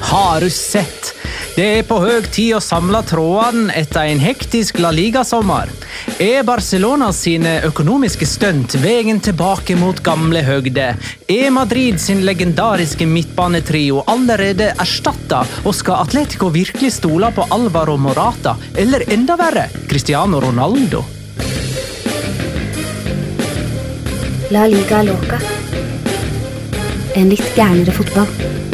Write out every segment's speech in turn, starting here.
Har du sett? Det på høg tid å samle trådene etter en hektisk La Liga-sommer. Barcelona sine økonomiske stunt veien tilbake mot gamle høgde? Madrid sin legendariske midtbanetrio allerede erstattet, og skal Atletico virkelig stole på Alvaro Morata, eller enda verre, Cristiano Ronaldo? La Liga Loca. En litt gærnere fotball.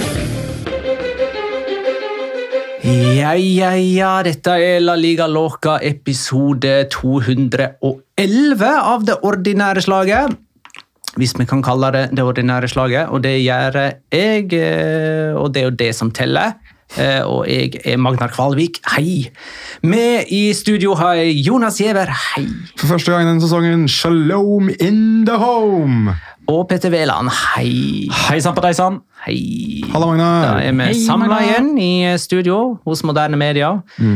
Ja, dette La Liga Loca episode 211 av det ordinære slaget. Hvis vi kan kalle det ordinære slaget, og det gjør jeg, og det jo det som teller. Og jeg Magnar Kvalvik, hei. Med I studio har jeg Jonas Giæver, hei. For første gang denne sesongen, Shalom in the home. Og Petter Veland, hei. Hei sann på deg sann. Hei. Hallo Magnar. Da vi samlet igjen I studio hos Moderne Media.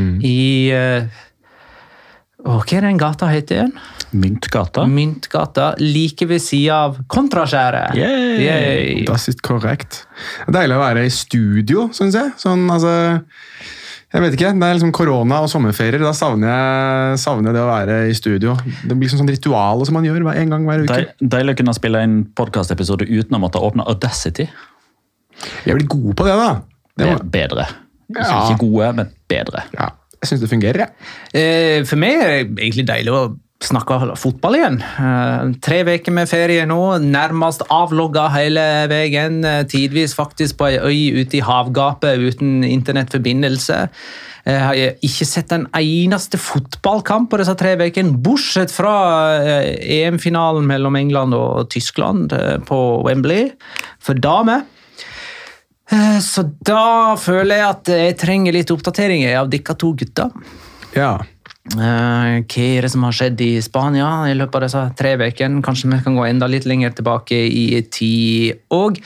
Hva den gata heter igjen? Myntgata. Myntgata, like ved siden av Kontraskjæret. Yay! Das ist korrekt. Deilig å være I studio, synes jeg. Sånn, altså, jeg vet ikke, det liksom korona og sommerferier, da savner jeg det å være I studio. Det blir sånn ritual som man gjør en gang hver uke. Deilig å kunne spille en podcast-episode uten å måtte åpne Audacity. Jeg blir god på det da. Det bedre. Ikke gode, men bedre. Ja, jeg synes det fungerer, ja. For meg det egentlig deilig å snakke fotball igjen. 3 veker med ferie nå, nærmest avlogget hele veien, tidvis faktisk på en øy ute I havgapet uten internettforbindelse. Jeg har ikke sett en eneste fotballkamp på disse 3 vekene, bortsett fra EM-finalen mellom England og Tyskland på Wembley for damer. Så da føler jeg at jeg trenger litt oppdateringer av dere 2 gutter. Ja. Hva det som har skjedd I Spania I løpet av disse 3 vekene? Kanskje vi kan gå enda litt lenger tilbake I tid og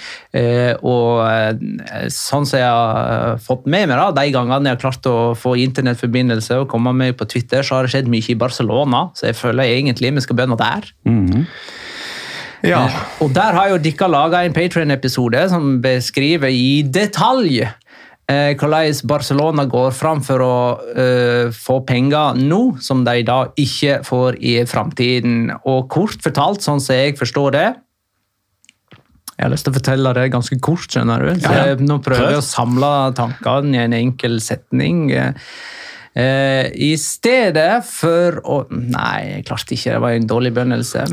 sånn som jeg har fått med meg da, de gangene jeg har klart å få internettforbindelse og komme med på Twitter, så har det skjedd mye I Barcelona, så jeg føler egentlig vi skal begynne der. Ja. Og der har jo dere laget en Patreon-episode som beskriver I detalj hvordan Barcelona går fram for å få penger nå, som de da ikke får I fremtiden. Og kort fortalt, sånn som jeg forstår det, jeg har lyst til å fortelle det ganske kort, skjønner du? Så nå prøver jeg å samle tankene I en enkel setning. I stedet for å... Nei, jeg klarte ikke, det var en dårlig begynnelse.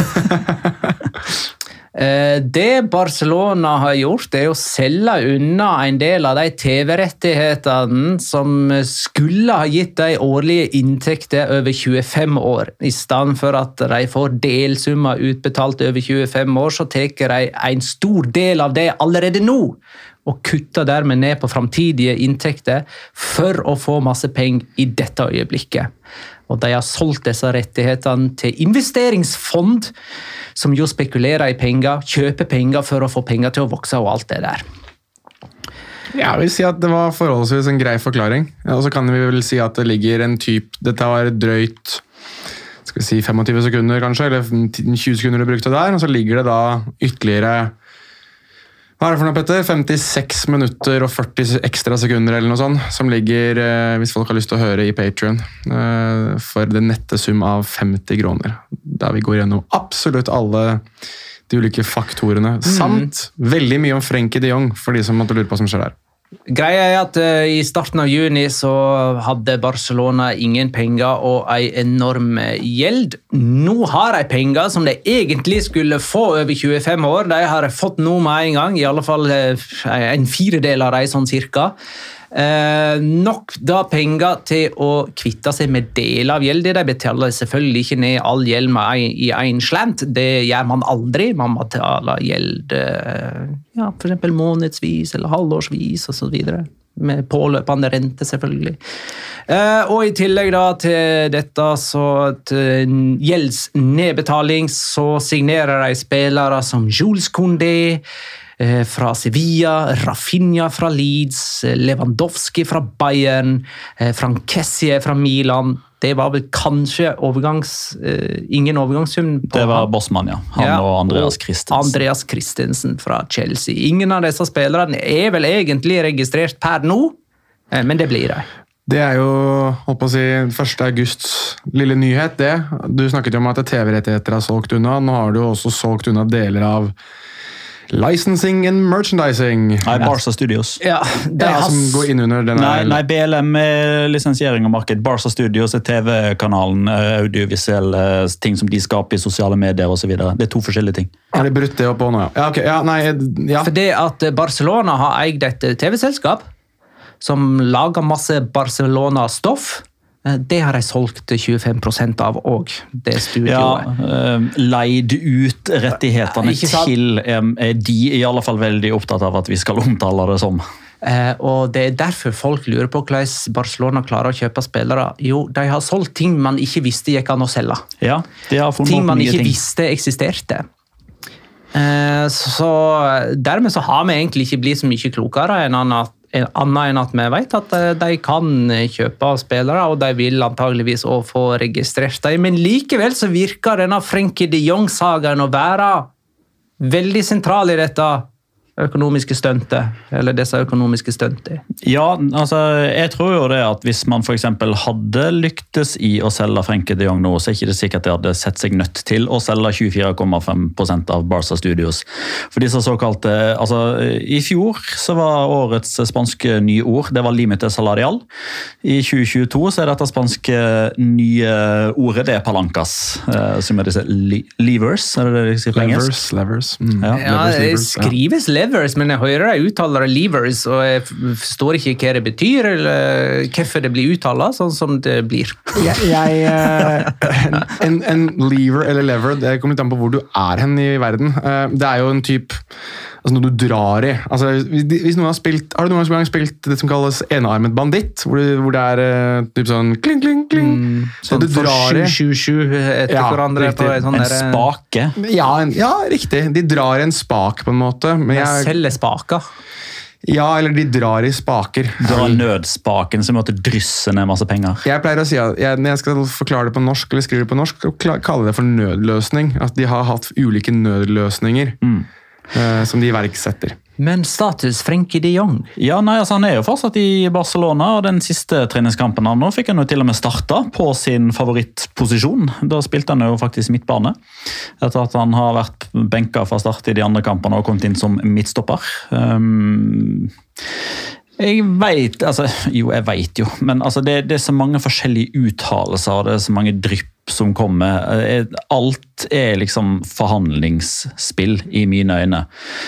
Det Barcelona har gjort, det å selge unna en del av de TV-rettighetene som skulle ha gitt de årlige inntekter over 25 år. I stedet for at de får delsummer utbetalt over 25 år, så teker de en stor del av det allerede nå, og kutter dermed ned på fremtidige inntekter for å få masse penger I dette øyeblikket. Og de har solgt disse rettighetene til investeringsfond, som jo spekulerer I penger, kjøper penger for å få penger til å vokse og alt det der. Ja, jeg vil si at det var forholdsvis en grei forklaring. Og så kan vi vel si at det ligger en dette var drøyt, skal vi si 25 sekunder kanskje, eller 20 sekunder du brukte der, og så ligger det da ytterligere, hva det for noe, Petter? 56 minutter og 40 ekstra sekunder eller noe sånt, som ligger, hvis folk har lyst til å høre I Patreon, for den nette sum av 50 kroner. Der vi går gjennom absolutt alle de ulike faktorene, samt veldig mye om Frenkie de Jong, for de som måtte lure på hva som skjer der. Greia at I starten av juni så hadde Barcelona ingen penger og en enorm gjeld. Nå har de penger som de egentlig skulle få over 25 år. De har fått noe med en gang, I alle fall en 4/4 av de sånn cirka. Nok da penger til å kvitte seg med del av gjeld. De betaler selvfølgelig ikke ned all gjeld I en slant. Det gjør man aldri. Man betaler gjeld for eksempel månedsvis eller halvårsvis og så videre. Med påløpende rente selvfølgelig. Og I tillegg da til dette så til gjeldsnedbetaling så signerer de spillere som Jules Koundé, fra Sevilla, Rafinha fra Leeds, Lewandowski fra Bayern, Frank Kessie fra Milan. Det var vel kanskje ingen overgangssum på Det var Bossmann, ja. Han og Andreas Christensen. Andreas Christensen fra Chelsea. Ingen av disse spillerne vel egentlig registrert per nå, men det blir de. Det jo, holdt på å si, 1. augusts lille nyhet, det. Du snakket jo om at TV-rettigheter solgt unna. Nå har du også solgt unna deler av licensing and merchandising. Nei, Barca Studios. Ja, det som går inn under denne... Nei, BLM lisensiering og marked. Barca Studios TV-kanalen, audiovisuelle ting som de skaper i sosiale medier og så videre. Det 2 forskjellige ting. Har de brutt det opp på nå, ja? Ja, okay. Ja, nei, ja. For det at Barcelona har eid et TV-selskap som lager masse Barcelona-stoff, det har de solgt 25% av også, det studioet. Ja, leid ut rettighetene til de i alle fall veldig opptatt av at vi skal omtale det som. Og det derfor folk lurer på hvordan Barcelona klarer å kjøpe spillere. Jo, de har solgt ting man ikke visste gikk an å selge. Ja, de har funnet ting man nye ikke ting. visste eksisterte. Så dermed så har vi egentlig ikke blitt så mye klokere enn at vi vet at de kan kjøpe spillere, og de vil antageligvis også få registrert dem. Men likevel så virker denne Frenkie de Jong-sagaen å være veldig sentral i dette økonomiske stuntet, eller disse økonomiske stuntet. Ja, altså, jeg tror jo det at hvis man for eksempel hadde lyktes i å selge Frenkie de Jong nå, så ikke det sikkert at de hadde sett seg nødt til å selge 24,5% av Barca Studios. For disse såkalte, altså i fjor så var årets spanske nye ord, det var limite salarial. I 2022 så dette spanske nye ordet, det palancas, som disse levers, det de sier på engelsk? Levers. Ja, det skrives levers, men jeg hører de uttaler levers, og jeg forstår ikke hva det betyr, eller hvorfor det blir uttalt sånn som det blir. En lever eller lever, det kommer litt an på hvor du hen i verden. Det jo en typ, altså noe du drar i. Altså, hvis noen har du noen gang spilt det som kalles enarmet banditt, hvor det typ sånn kling, kling, kling. Sånn for 7-7-7 etter hverandre på en spake. Ja, riktig. De drar i en spak på en måte. Men selger spaker. Ja, eller de drar i spaker. Drar nødspaken som måtte drysse ned masse penger. Jeg pleier å si at når jeg skal forklare det på norsk, eller skrive det på norsk, kalle det for nødløsning. At de har hatt ulike nødløsninger som de iverksetter. Men status Frenkie de Jong? Ja, nei, altså han jo fortsatt i Barcelona, og den siste treningskampen han nå fikk han jo til og med starta på sin favorittposisjon. Da spilte han jo faktisk midtbane, etter at han har vært benket fra start i de andre kampene og kommet inn som midtstopper. Jeg vet jo, men altså det så mange forskjellige uttalelser, og det så mange drypp som kommer. Alt liksom forhandlingsspill i mine øyne.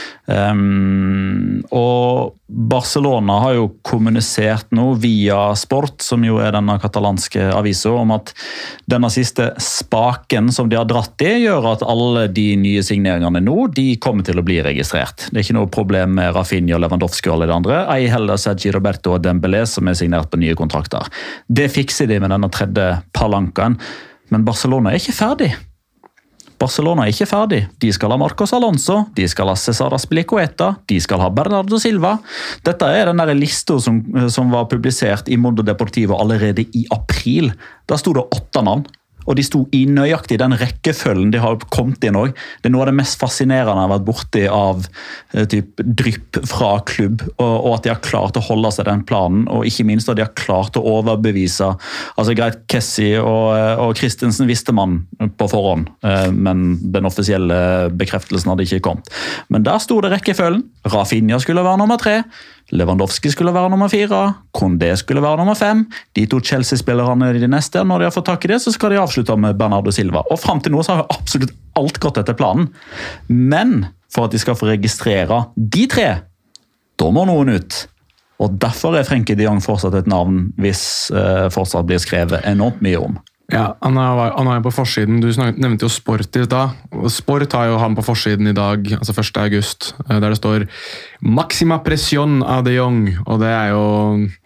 Og Barcelona har jo kommunisert nå via Sport, som jo denne katalanske avisen, om at denne siste spaken som de har dratt i, gjør at alle de nye signeringene nå, de kommer til å bli registrert. Det ikke noe problem med Rafinha, Lewandowski og alle de andre. Ei heller Sergi Roberto og Dembélé som signert på nye kontrakter. Det fikser de med denne tredje palankaen. Men Barcelona ikke ferdig. Barcelona ikke ferdig. De skal ha Marcos Alonso, de skal ha Cesar Azpilicueta, de skal ha Bernardo Silva. Dette den der lista som var publisert i Mundo Deportivo allerede i april. Da sto det 8 navn. Og de sto i nøyaktig den rekkefølgen de har kommet inn også. Det noe av det mest fascinerende jeg har vært borti av typ drypp fra klubb, og at de har klart å holde seg den planen, og ikke minst at de har klart å overbevise. Altså greit, Kessie og Christensen visste man på forhånd, men den offisielle bekreftelsen hadde ikke kommet. Men der sto det rekkefølgen. Rafinha skulle være nummer 3, Lewandowski skulle være nummer 4, Condé skulle være nummer 5. De 2 Chelsea-spillerne i de neste, når de har fått tak i det, så skal de avslutte med Bernardo Silva. Og frem til nå så har absolutt alt gått etter planen. Men for at de skal få registrere de 3, da må noen ut. Og derfor Frenkie de Jong fortsatt et navn hvis fortsatt blir skrevet enormt mye om. Ja, han er på forsiden. Du nevnte jo Sport i dag. Sport har jo han på forsiden i dag, altså 1. august, der det står «Maxima presión av de Jong», og det jo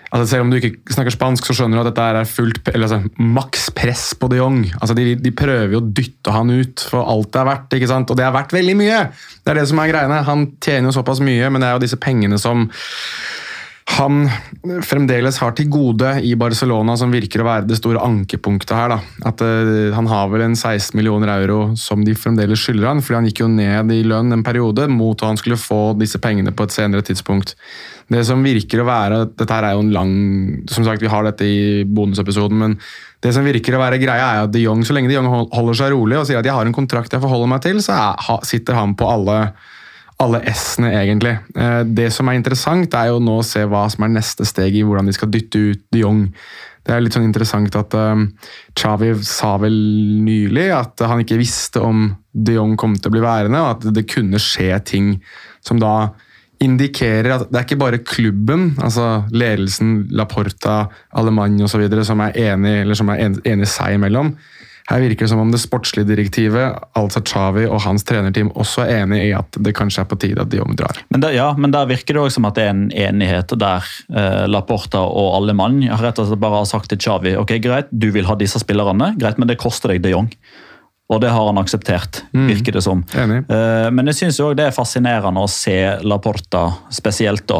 Altså selv om du ikke snakker spansk, så skjønner du at dette er fullt, eller altså, maks press på de Jong. Altså de prøver jo å dytte han ut for alt det er verdt, ikke sant? Og det er verdt veldig mye! Det er det som er greiene. Han tjener jo såpass mye, men det er jo disse pengene som han fremdeles har til gode i Barcelona, som virker å være det store ankepunktet her. Da. At han har vel en 16 millioner euro som de fremdeles skylder han, fordi han gikk jo ned i lønn en periode mot at han skulle få disse pengene på et senere tidspunkt. Det som virker å være, dette her er jo en lang, som sagt vi har dette i bonusepisoden, men det som virker å være greia er at de Jong, så lenge de Jong holder seg rolig og sier at jeg har en kontrakt jeg forholder meg til, så sitter han på alle S-ene egentlig. Det som er interessant er jo nå å se hva som er neste steg i hvordan de skal dytte ut de Jong. Det er litt sånn interessant at Xavi sa vel nylig at han ikke visste om de Jong kom til å bli værende, og at det kunne skje ting som da indikerer at det er ikke bare klubben, altså ledelsen, Laporta, Alemany og så videre, som er enig, eller som er enig seg imellom. Her virker det som om det sportslige direktivet, altså Xavi og hans trenerteam, også er enig i at det kanskje er på tide at de Jong drar. Men der virker det også som at det er en enighet der Laporta og Alemany rett og slett bare har sagt til Xavi, ok, greit, du vil ha disse spillerne, greit, men det koster deg de Jong. Og det har han akseptert, virker det som. Enig. Men jeg synes jo det er fascinerende å se Laporta spesielt da,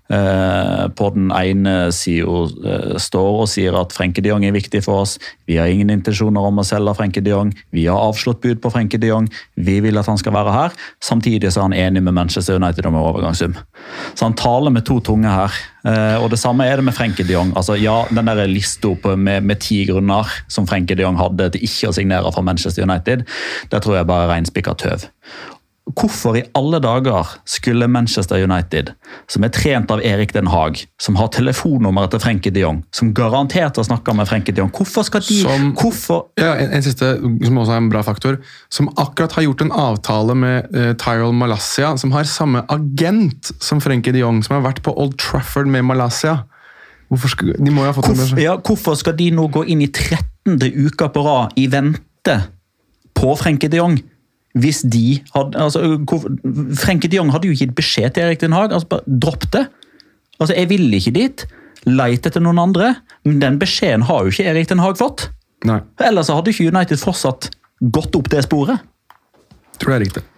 på den ene siden står og sier at Frenkie de Jong er viktig for oss. Vi har ingen intensjoner om å selge Frenkie de Jong. Vi har avslått bud på Frenkie de Jong. Vi vil at han skal være her. Samtidig så er han enig med Manchester United om overgangssum. Så han taler med to tunger her. Og det samme er det med Frenkie de Jong. Altså, ja, den der lista med 10 grunner som Frenkie de Jong hadde til ikke å signere for Manchester United, det tror jeg bare er reinspikket tøv. Hvorfor i alle dager skulle Manchester United, som er trent av Erik Den Haag, som har telefonnummeret til Frenkie de Jong, som garantert har snakket med Frenkie de Jong, hvorfor skal de... En siste, som også er en bra faktor, som akkurat har gjort en avtale med Tyrell Malacia, som har samme agent som Frenkie de Jong, som har vært på Old Trafford med Malacia. De må jo ha fått hvorfor skal de nå gå inn i 13. uka på rad i vente på Frenkie de Jong? Hvis de hadde, Frenkie de Jong hadde jo gitt beskjed til Erik Den Haag, bare dropp det. Jeg ville ikke dit, leit etter noen andre, men den beskjeden har jo ikke Erik Den Haag fått. Nei. Ellers hadde ikke United fortsatt gått opp det sporet. Tror det er riktig.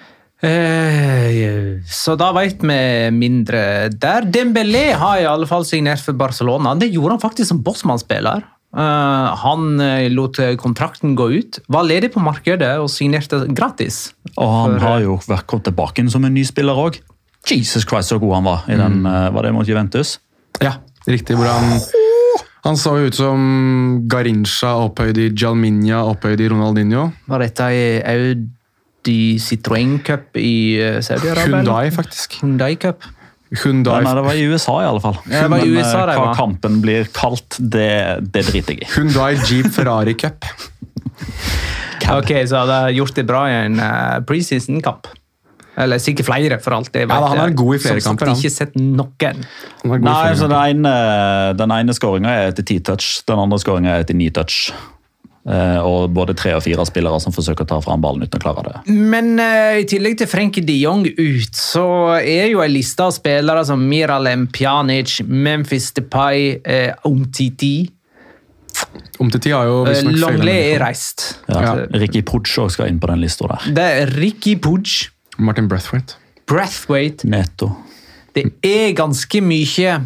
Så da vet vi mindre der. Dembélé har i alle fall signert for Barcelona. Det gjorde han faktisk som bossmannsspiller. Han lot kontrakten gå ut, var ledig på markedet og signerte gratis. Og han har jo kommet tilbake som en ny spiller også. Jesus Christ, så god han var i den, var det mot Juventus? Ja, riktig. Hvor han så ut som Garincha opphøyd i Jalminha, opphøyd i Ronaldinho. Var dette i Audi Citroën Cup i Saudi-Arabia? Hyundai, faktisk. Hyundai Cup. Hyundai. Nei, det var i USA i alle fall. Ja, men USA, hva kampen blir kalt, det driter jeg i. Hyundai Jeep Ferrari Cup. Ok, så hadde jeg gjort det bra i en preseason-kamp. Eller sikkert flere, for alt det. Ja, han er god i flere kamper. Som sagt, ikke sett noen. Nei, så den ene skåringen er etter 10 touch, den andre skåringen er etter 9 touch. Og både 3 og 4 spillere som forsøker å ta fram ballen uten å klare det. Men i tillegg til Frenkie de Jong ut, så er jo en liste av spillere som Miralem Pjanic, Memphis Depay, Umtiti. Umtiti har jo Longley er reist. Ja. Ricky Puig skal inn på den lista der. Det er Ricky Puig. Martin Braithwaite. Neto. Det er ganske mye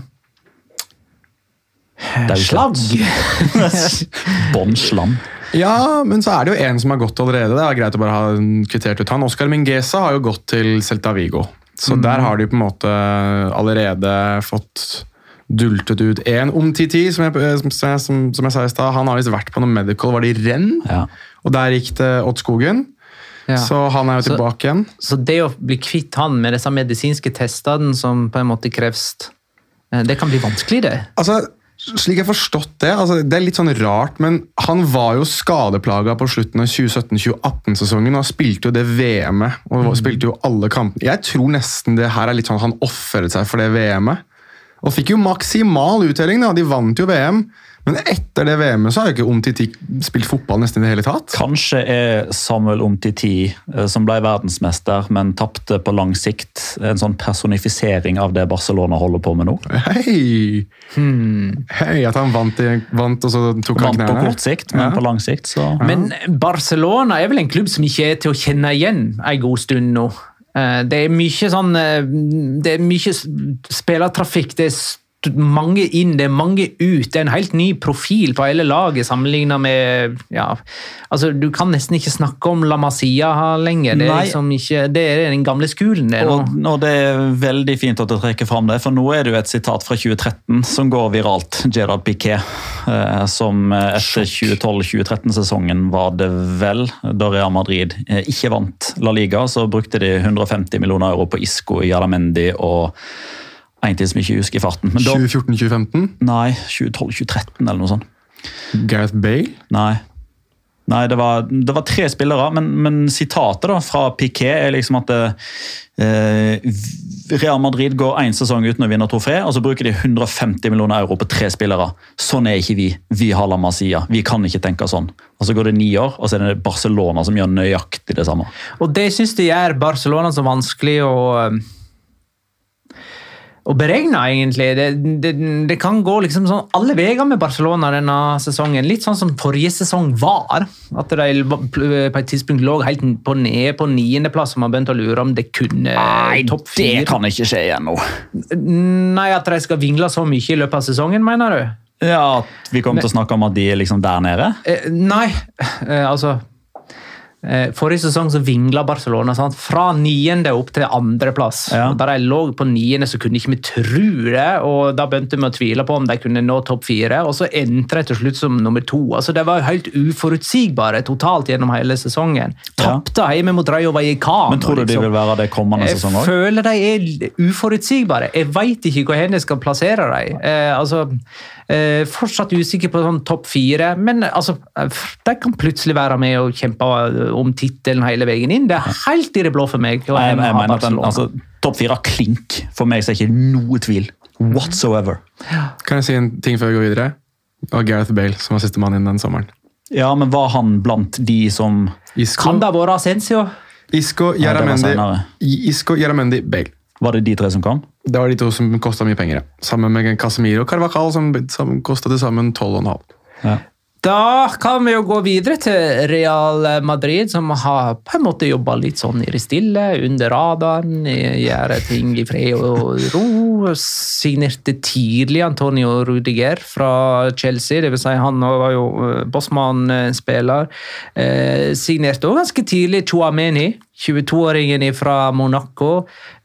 slagg. Båndslam. Ja, men så er det jo en som har gått allerede. Det er greit å bare ha kvittert ut han. Oscar Mingueza har jo gått til Celta Vigo. Så der har de på en måte allerede fått dultet ut en Umtiti, som jeg sa i sted. Han har visst vært på noe medical, var det i Rennes? Ja. Og der gikk det åt skogen. Ja. Så han er jo tilbake igjen. Så det å bli kvitt han med disse medisinske testene som på en måte kreves, det kan bli vanskelig, det. Altså, slik jeg har forstått det, det er litt sånn rart, men han var jo skadeplaga på slutten av 2017-2018-sesongen, og spilte jo det VM-et, og spilte jo alle kampene. Jeg tror nesten det her er litt sånn han offret seg for det VM-et, og fikk jo maksimal uttelling da, de vant jo VM, Men etter det VM-et så har jo ikke Umtiti spilt fotball nesten i det hele tatt. Kanskje Samuel Umtiti, som ble verdensmester, men tappte på lang sikt, en sånn personifisering av det Barcelona holder på med nå. Hei, at han vant og så tok han knærne. Vant på kort sikt, men på lang sikt så... Men Barcelona vel en klubb som ikke til å kjenne igjen en god stund nå. Det mye spillertrafikk, det mange inn, det mange ut, det en helt ny profil på hele laget sammenlignet med, altså du kan nesten ikke snakke om La Masia lenger, det liksom ikke, det den gamle skolen det og det veldig fint at du trekker frem det, for nå det jo et sitat fra 2013 som går viralt, Gerard Piqué, som etter 2012-2013-sesongen var det vel, da Real Madrid ikke vant La Liga, så brukte de 150 millioner euro på Isco, Jaramendi og en til som jeg ikke husker i farten. 2014-2015? Nei, 2012-2013 eller noe sånt. Gareth Bale? Nei, det var 3 spillere, men sitatet da fra Piqué liksom at Real Madrid går en sesong uten å vinne trofé, og så bruker de 150 millioner euro på 3 spillere. Sånn ikke vi. Vi har La Masia. Vi kan ikke tenke sånn. Og så går det 9 år, og så det Barcelona som gjør nøyaktig det samme. Og det synes de gjør Barcelona så vanskelig å beregne egentlig. Det kan gå liksom sånn alle veier med Barcelona denne sesongen. Litt sånn som forrige sesong var. At de på et tidspunkt lå helt på 9. plass, og man begynte å lure om det kunne topp 4. Det kan ikke skje igjen nå. Nei, at de skal vingle så mye i løpet av sesongen, mener du? Ja, at vi kommer til å snakke om at de liksom der nede? Nei, altså... Forrige sesong så vingla Barcelona sant? Fra 9. opp til 2. plass. Og da de lå på 9. så kunne ikke vi tro det, og da begynte vi å tvile på om de kunne nå topp 4, og så endte de til slutt som nummer 2. Altså, det var helt uforutsigbare totalt gjennom hele sesongen. Tappte hjemme mot Rayo Vallecano. Men tror du de vil være det kommende sesong også? Jeg føler de uforutsigbare. Jeg vet ikke hvor jeg skal plassere dem. Fortsatt usikker på sånn topp 4, men altså, de kan plutselig være med og kjempe om titelen hele veien inn. Det helt i det blå for meg. Jeg mener at topp 4 klink. For meg så ikke noe tvil. Whatsoever. Kan jeg si en ting før vi går videre? Og Gareth Bale, som var siste mann inn den sommeren. Ja, men var han blant de som... Kan det være Asensio? Isco, Jaramendi, Bale. Var det de 3 som kom? Det var de 2 som kostet mye penger. Sammen med Casemiro og Carvajal, som kostet det sammen 12,5. Ja. Da kan vi jo gå videre til Real Madrid, som har på en måte jobbet litt sånn i det stille, under radaren, gjør ting i fred og ro. Signerte tidlig Antonio Rudiger fra Chelsea, det vil si han var jo Bosman-spiller. Signerte også ganske tidlig Tchouaméni, 22-åringen fra Monaco.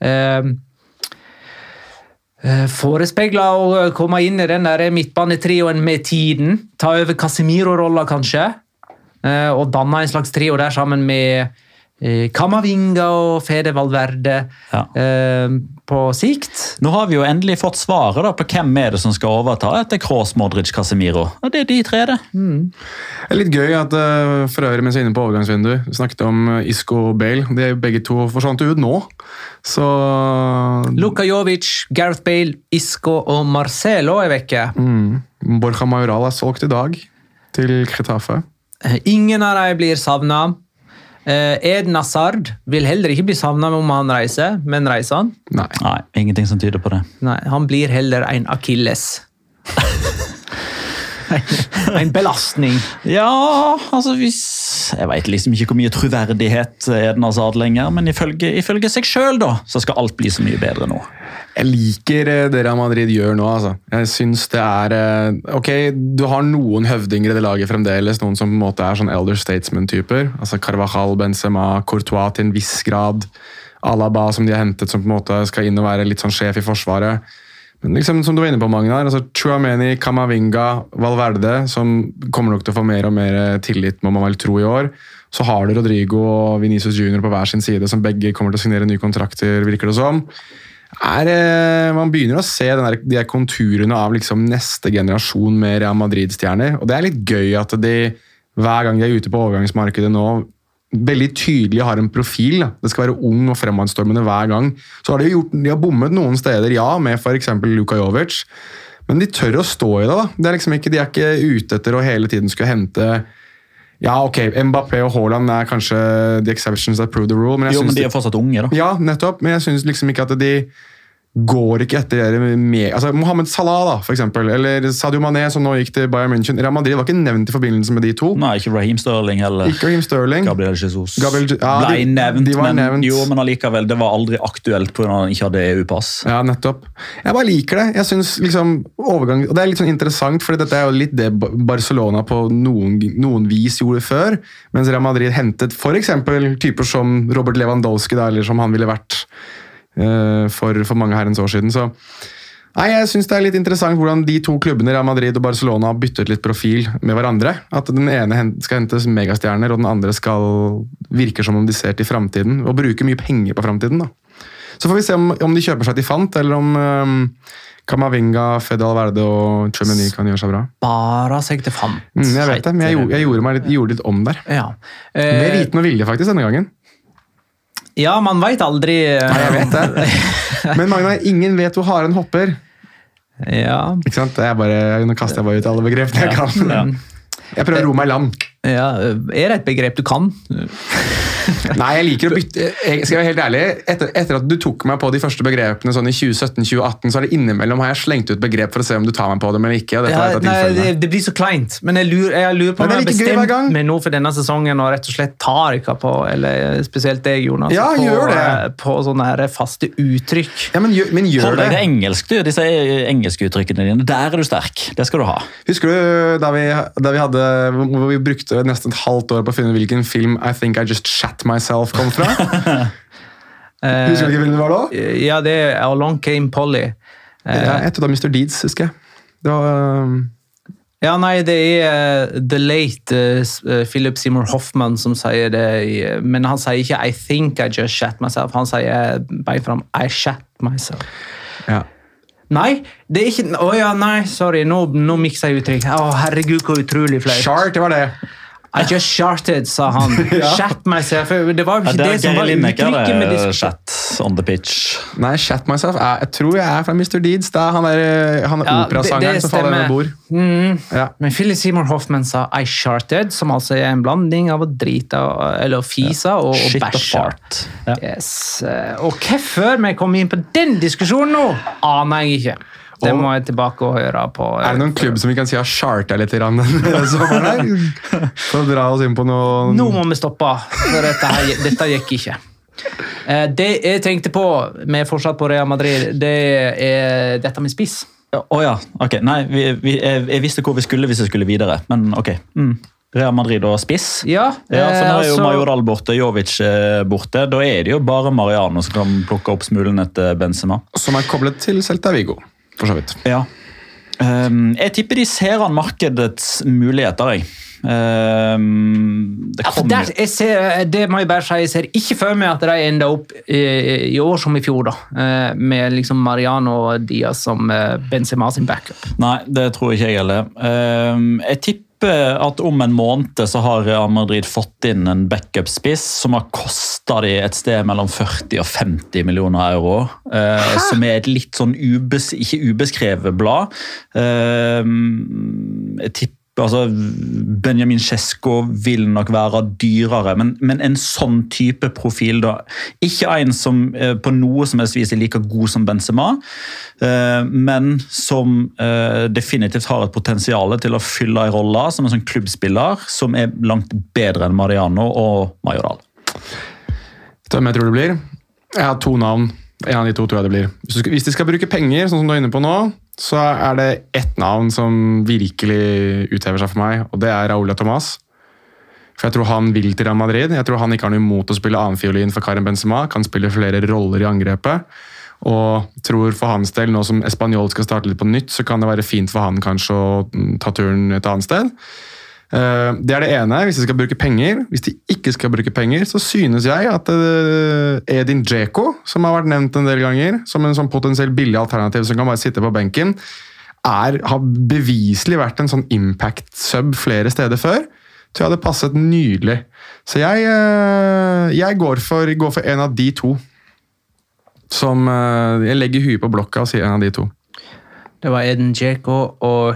Forespeglet å komme inn i den der midtbanetrioen med tiden, ta over Casemiro-rolla kanskje, og danne en slags trio der sammen med Camavinga og Fede Valverde på sikt. Nå har vi jo endelig fått svaret da, på hvem det som skal overta etter Kroos, Modric, Casemiro. Og det de 3 det. Det litt gøy at for øvrig mens vi inne på overgangsvindu snakket om Isco og Bale. De begge 2 forsvant ut nå. Så... Luka Jovic, Gareth Bale, Isco og Marcelo vekke. Borja Mayoral solgt i dag til Getafe. Ingen av dem blir savnet. Eden Hazard vil heller ikke bli savnet om han reiser, men reiser han? Nei, ingenting som tyder på det. Nei, han blir heller en Achilles. En belastning. Ja, altså jeg vet liksom ikke hvor mye troverdighet Eden Hazard lenger, men ifølge seg selv da, så skal alt bli så mye bedre nå. Jeg liker det Real Madrid gjør nå, altså. Jeg synes det ok, du har noen høvdinger i det laget fremdeles, noen som på en måte sånn elder statesman-typer, altså Carvajal, Benzema, Courtois til en viss grad, Alaba som de har hentet som på en måte skal inn og være litt sånn sjef i forsvaret. Men liksom, som du var inne på, Magnar, altså Tchouaméni, Camavinga, Valverde, som kommer nok til å få mer og mer tillit, må man vel tro i år. Så har du Rodrigo og Vinicius Junior på hver sin side, som begge kommer til å signere nye kontrakter, virker det som. Man begynner å se de konturene av liksom neste generasjon med Real Madrid-stjerner, og det litt gøy at de, hver gang de ute på overgangsmarkedet nå, veldig tydelig har en profil. Da. Det skal være ung og fremadstormende hver gang. Så har de har bommet noen steder, ja, med for eksempel Luka Jovic, Men de tør å stå i det, da. Det er liksom ikke, de er ikke ute etter å hele tiden skulle hente... Ja, ok, Mbappé og Haaland er kanskje the exceptions that prove the rule. Men, men de er fortsatt unge, da. Ja, nettopp. Men jeg synes liksom ikke at de går ikke etter det med... Altså, Mohamed Salah, da, for eksempel. Eller Sadio Mané, som nå gikk til Bayern München. Real Madrid var ikke nevnt i forbindelse med de to. Nei, ikke Raheem Sterling heller. Ikke Raheem Sterling. Gabriel Jesus. Ble nevnt, de var nevnt. Jo, men allikevel, det var aldri aktuelt på grunn av at han ikke hadde EU-pass. Ja, nettopp. Jeg bare liker det. Jeg synes liksom overgang... Og det er litt sånn interessant, for dette er jo litt det Barcelona på noen vis gjorde før, mens Real Madrid hentet for eksempel typer som Robert Lewandowski, da, eller som han ville vært for mange herrens år siden. Så nei, jeg synes det er litt interessant hvordan de to klubbene, Real Madrid og Barcelona, har byttet litt profil med hverandre. At den ene skal hentes megastjerner, og den andre skal virke som om de ser til fremtiden, og bruke mye penger på fremtiden. Da. Så får vi se om de kjøper seg til fant, eller om Kamavinga, Fede Valverde og Tchouaméni kan gjøre seg bra. Bare seg til fant. Jeg vet det, men jeg gjorde litt om der. Ja. Med viten og vilje faktisk denne gangen. Ja, man vet aldri... Nei, jeg vet det. Men Magna, ingen vet hvor haren hopper. Ja. Ikke sant? Nå kaster jeg bare ut alle begrepene jeg kan. Ja. Jeg prøver å ro meg i land. Ja, er det et begrep du kan? Nei, jeg liker å bytte. Jeg skal være helt ærlig. Etter at du tok meg på de første begrepene sånn i 2017-2018, så er det innimellom har jeg slengt ut begrep for å se om du tar meg på dem eller ikke. Det blir så kleint. Men jeg lurer på om jeg har bestemt meg nå for denne sesongen og rett og slett tar ikke på, eller spesielt deg, Jonas, på sånne her faste uttrykk. Ja, men gjør det. Det er engelsk, du. Disse engelske uttrykkene dine. Der er du sterk. Det skal du ha. Husker du da vi brukte nesten et halvt år på å finne hvilken film I Think I Just Shat Myself kom fra? Husker du hvilken film det var da? Ja, det er Along Came Polly. Jeg tror det var Mr. Deeds, husker jeg. Det var... Ja, nei, det er The Late Philip Seymour Hoffman som sier det, men han sier ikke I think I just shat myself, han sier bare fram I shat myself. Ja. Nei, det er ikke... nei, sorry, nå mikser jeg uttrykk. Herregud, hvor utrolig flaut. Shart, det var det. I just sharted, sa han. Shat myself. Det var jo ikke det som var uttrykket med det. Chat on the pitch. Nei, shat myself. Jeg tror jeg er fra Mr. Deeds. Det er han er operasangeren som faller over bord. Ja. Men Philip Seymour Hoffman sa I sharted, som altså er en blanding av å drite, eller å fise og bæsje. Ja. Yes. Og hvorfor vi kom inn på den diskusjonen nå, aner jeg ikke. Det må jeg tilbake og høre på. Er det noen klubb som vi kan si har chartet litt for å dra oss inn på noe... Nå må vi stoppe, for dette gikk ikke. Det jeg tenkte på, med fortsatt på Real Madrid, det er dette med spiss. Ja, ok. Nei, jeg visste hvor vi skulle hvis jeg skulle videre, men ok. Real Madrid og spiss. Ja, for nå er jo Majoral borte, Jovic borte. Da er det jo bare Mariano som kan plukke opp smulene til Benzema. Som er koblet til Celta Vigo. For så vidt. Ja. Jeg tipper de ser an markedets muligheter, jeg. Det må jeg bare si, jeg ser ikke for meg at de ender opp i år som i fjor, da, med liksom Mariano og Diaz som Benzema sin backup. Nei, det tror ikke jeg heller. Jeg tipper at om en måned så har Real Madrid fått inn en backup-spiss som har kostet de et sted mellom 40 og 50 millioner euro, som er et litt sånn ikke ubeskrevet blad. Jeg tipper Benjamin Sesko vil nok være dyrere, men en sånn type profil da. Ikke en som på noe som helst vis er like god som Benzema, men som definitivt har et potensial til å fylle en rolle som en sånn klubbspiller som er langt bedre enn Mariano og Majoral. Hvem jeg tror det blir? Jeg har 2 navn. En av de 2 tror jeg det blir. Hvis de skal bruke penger, sånn som du er inne på nå, så er det ett navn som virkelig uthever seg for meg, og det er Raúl Tomás. For jeg tror han vil til Real Madrid. Jeg tror han ikke har noe imot å spille annenfiolin for Karim Benzema, kan spille flere roller i angrepet, og tror for hans del, nå som Espanyol skal starte litt på nytt, så kan det være fint for han kanskje å ta turen et annet sted. Det er det ene, hvis de skal bruke penger. Hvis de ikke skal bruke penger, så synes jeg at Edin Dzeko, som har vært nevnt en del ganger, som en sånn potensielt billig alternativ som kan bare sitte på benken, har beviselig vært en sånn impact-sub flere steder før. Så jeg hadde passet nydelig. Så jeg går for en av de 2. Som jeg legger huet på blokka og sier en av de 2. Det var Eden Dzeko og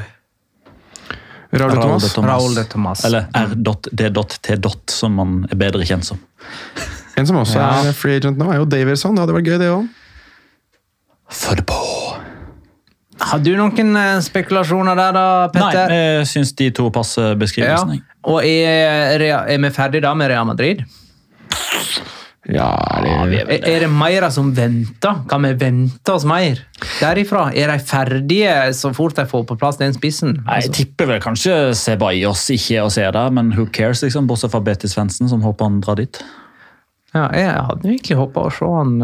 Raúl de Tomàs. Eller R.D.T. som man er bedre kjent som. En som også er free agent nå, er jo Davidson. Det hadde vært gøy, det også. For det på! Har du noen spekulasjoner der da, Petter? Nei, jeg synes de to passer beskrivelsen. Ja. Og er vi ferdige da med Real Madrid? Ja, Er det mer som venter? Kan vi vente oss mer derifra? Er de ferdige så fort de får på plass den spissen? Jeg tipper vel kanskje Ceballos ikke å se der, men who cares, liksom, bortsett fra Betis Svendsen, som håper han drar dit. Ja, jeg hadde virkelig håpet å se han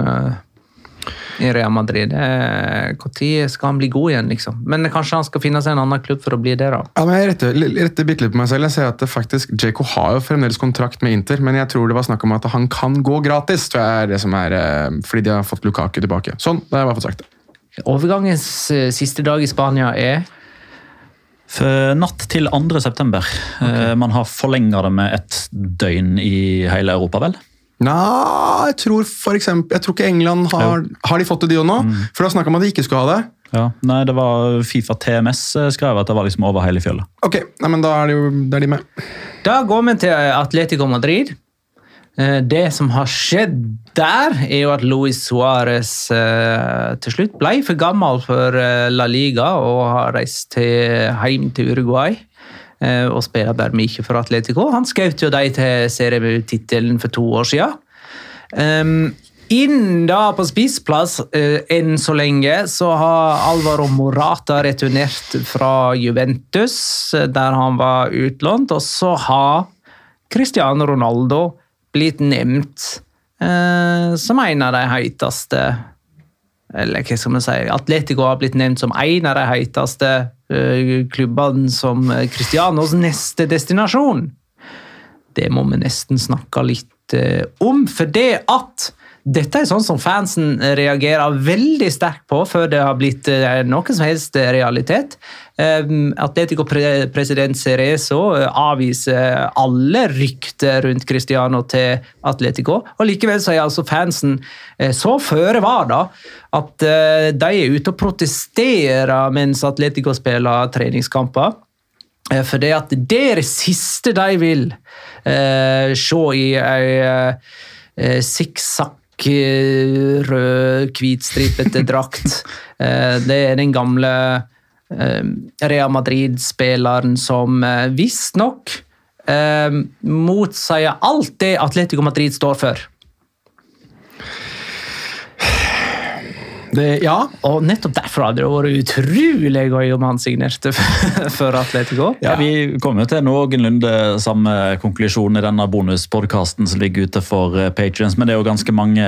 i Real Madrid. Hvor tid skal han bli god igjen, liksom? Men kanskje han skal finne seg en annen klubb for å bli det, da? Ja, men jeg retter bitte litt på meg selv. Jeg ser at det faktisk, Dzeko har jo fremdeles kontrakt med Inter, men jeg tror det var snakk om at han kan gå gratis, tror jeg er det som er, fordi de har fått Lukaku tilbake. Sånn, det har jeg bare fått sagt det. Overgangens siste dag i Spania er? For natt til 2. september. Okay. Man har forlenget det med et døgn i hele Europa, vel? Nei, jeg tror ikke England har de fått det de nå? For da snakket om at de ikke skulle ha det. Ja, nei, det var FIFA TMS skrev at det var liksom over hele fjellet. Ok, nei, men da er de med. Da går vi til Atletico Madrid. Det som har skjedd der, er jo at Luis Suárez til slutt ble for gammel for La Liga og har reist hjem til Uruguay. Og spiller dermed ikke for Atletico. Han skjøt jo de til serietittelen for 2 år siden. Inn da på spissplass, enn så lenge, så har Alvaro Morata returnert fra Juventus, der han var utlånt, og så har Cristiano Ronaldo blitt nevnt som en av de høyteste, eller hva skal man si, Atletico har blitt nevnt som en av de høyteste klubbene som Cristianos neste destinasjon. Det må vi nesten snakke litt om, for det at dette er sånn som fansen reagerer veldig sterkt på før det har blitt noe som helst realitet. Atletico-president Cerezo avviser alle rykter rundt Cristiano til Atletico, og likevel så er altså fansen så føre var da, at de er ute og protesterer mens Atletico spiller treningskamper, for det at det er det siste de vil se i en sikksakk rød, hvitstripete drakt. Det er den gamle Real Madrid-spilleren som visst nok motsier alt det Atletico Madrid står for. Ja. Og nettopp derfor hadde det vært utrolig gøy om han signerte for Atletico. Ja, vi kommer til noenlunde samme konklusjon i denne bonuspodcasten som ligger ute for Patreons, men det er jo ganske mange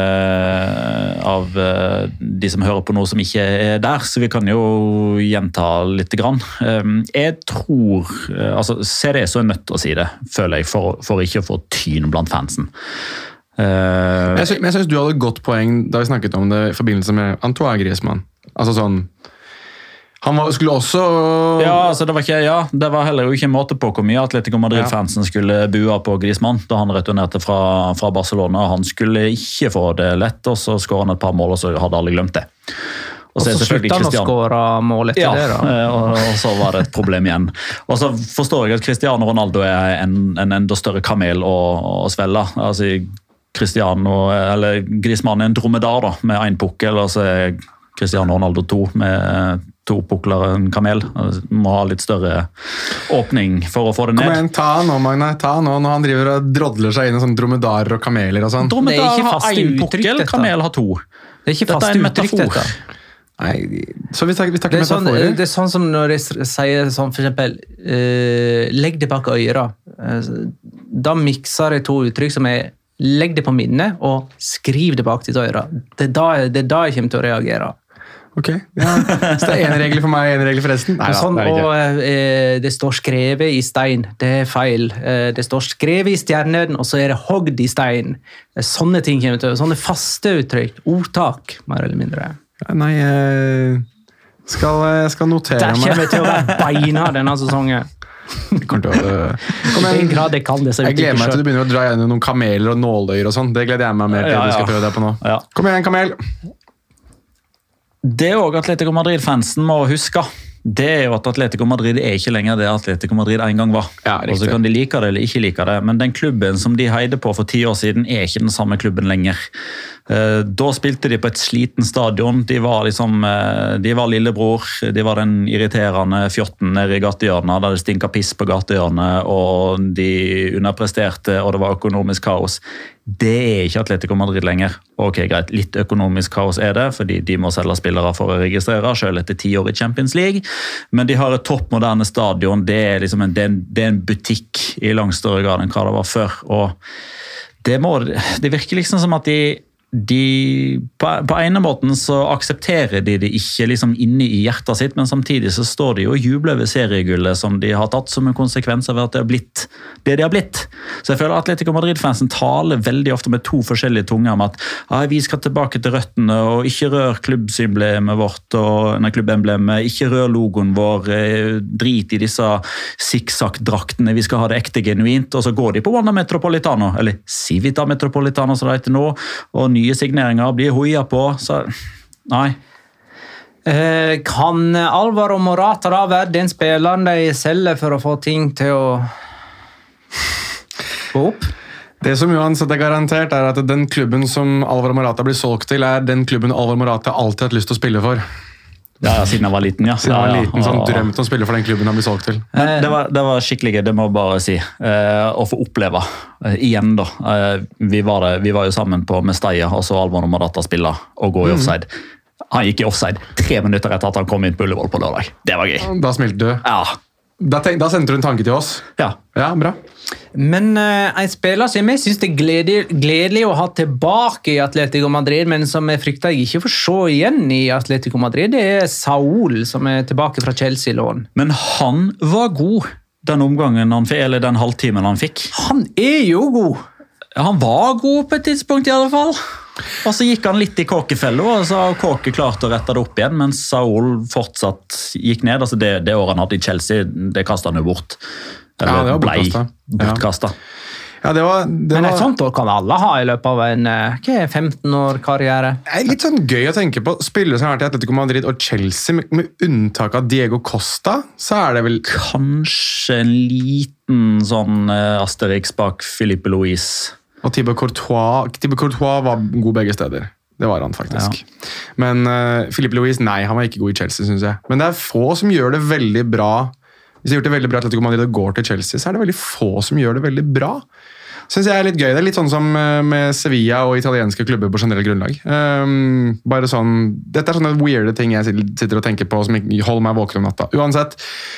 av de som hører på noe som ikke er der, så vi kan jo gjenta litt grann. Jeg tror, altså Cerezo er nødt til å si det, føler jeg, for ikke å få tyn blant fansen. Jeg synes du hadde et godt poeng da vi snakket om det i forbindelse med Antoine Griezmann. Altså sånn, han skulle også... Ja, altså det var heller jo ikke en måte på hvor mye Atletico Madrid-fansen skulle bua på Griezmann da han returnerte fra Barcelona. Han skulle ikke få det lett, og så skåret han et par mål, og så hadde alle glemt det. Og så sluttet han å skåre mål etter det da. Og så var det et problem igjen. Og så forstår jeg at Cristiano Ronaldo er en enda større kamel å svelle. Altså Griezmann er en dromedar da, med en pukkel, og så er Cristiano Ronaldo 2 med 2 pukler og en kamel. Må ha litt større åpning for å få det ned. Kom igjen, ta nå, Magne, når han driver og drodler seg inn i sånne dromedarer og kameler og sånn. Dromedar har en pukkel, kamel har 2. Det er ikke fast uttrykk, dette. Nei, så vi snakker metaforer. Det er sånn som når de sier sånn, for eksempel, legg det bak øyra. Da mikser de 2 uttrykk som er legg det på minnet og skriv det bak ditt øyre. Det er da jeg kommer til å reagere. Ok, ja. Så det er en regel for meg, en regel for resten? Nei, sånn, det er ikke. Og det står skrevet i stein. Det er feil. Det står skrevet i stjernen, og så er det hogd i stein. Sånne ting kommer til. Sånne faste uttrykk. Ordtak, mer eller mindre. Nei, skal notere meg. Der kommer jeg til å være beina denne sesongen. Jeg gleder meg til du begynner å dra gjennom noen kameler og nåløyer og sånn. Det gleder jeg meg mer til du skal prøve deg på nå. Ja. Kom igjen, kamel! Det også Atletico Madrid-fansen må huske. Det jo at Atletico Madrid ikke lenger det Atletico Madrid en gang var. Ja, og så kan de like det eller ikke like det, men den klubben som de heide på for 10 år siden ikke den samme klubben lenger. Da spilte de på et sliten stadion. De var lillebror, de var den irriterende fjotten nede i gatehjørnet, der det stinket piss på gatehjørnet, og de underpresterte, og det var økonomisk kaos. Det ikke Atletico Madrid lenger. Ok, greit, litt økonomisk kaos det, fordi de må selge spillere for å registrere, selv etter 10 år i Champions League. Men de har et toppmoderne stadion. Det liksom det er en butikk i langt større grad enn hva det var før. Og det virker liksom som at på ene måten så aksepterer de det ikke liksom inne i hjertet sitt, men samtidig så står de jo og jubler ved seriegullet som de har tatt som en konsekvens av at det har blitt det de har blitt. Så jeg føler at Atletico Madrid-fansen taler veldig ofte med 2 forskjellige tunger om at vi skal tilbake til røttene og ikke rør klubbsymblemet vårt og klubbemblemet, ikke rør logoen vår, drit i disse zigzag-draktene, vi skal ha det ekte genuint, og så går de på Wanda Metropolitano, eller Civita Metropolitano som det heter nå, og nye signeringer blir hoia på, så nei. Kan Alvaro Morata da være den spilleren de selger for å få ting til å gå opp? Det som uansett garantert at den klubben som Alvaro Morata blir solgt til, den klubben Alvaro Morata alltid har hatt lyst til å spille for. Ja, siden jeg var liten, ja. Siden jeg var liten, sånn drømt å spille for den klubben han blir solgt til. Det var skikkelig, det må jeg bare si. Å få oppleve igjen da. Vi var jo sammen på Mestalla, og så Alvaro Morata spille og gå i offside. Han gikk i offside 3 minutter etter at han kom inn på Ullevål på lørdag. Det var gøy. Da smilte du. Ja. Da sendte du en tanke til oss. Ja. Ja, bra. Men en spiller som jeg synes det er gledelig å ha tilbake i Atletico Madrid, men som jeg frykter jeg ikke får se igjen i Atletico Madrid, det er Saúl, som er tilbake fra Chelsea-lån. Men han var god den omgangen eller den halvtimen han fikk. Han er jo god! Han var god på et tidspunkt i alle fall. Og så gikk han litt i kåkefella, og så har Kåke klart å rette det opp igjen, mens Saúl fortsatt gikk ned. Altså det året han hadde i Chelsea, det kastet han jo bort. Eller det var bortkastet. Ja, det var Men et sånt år kan alle ha i løpet av en 15-år-karriere. Det er litt sånn gøy å tenke på. Spillere som har vært i Atletico Madrid og Chelsea, med unntak av Diego Costa, så er det vel kanskje en liten sånn Asterix bak Philippe Luis. Og Thibaut Courtois var god begge steder. Det var han faktisk. Ja. Men Philippe Luis, nei, han var ikke god i Chelsea, synes jeg. Men det er få som gjør det veldig bra. Hvis de har gjort det veldig bra Atletico Madrid og går til Chelsea, så er det veldig få som gjør det veldig bra. Synes jeg er litt gøy. Det er litt sånn som med Sevilla og italienske klubber på generell grunnlag. Bare sånn, dette er sånne weirde ting jeg sitter og tenker på som holder meg våken om natta. Uansett,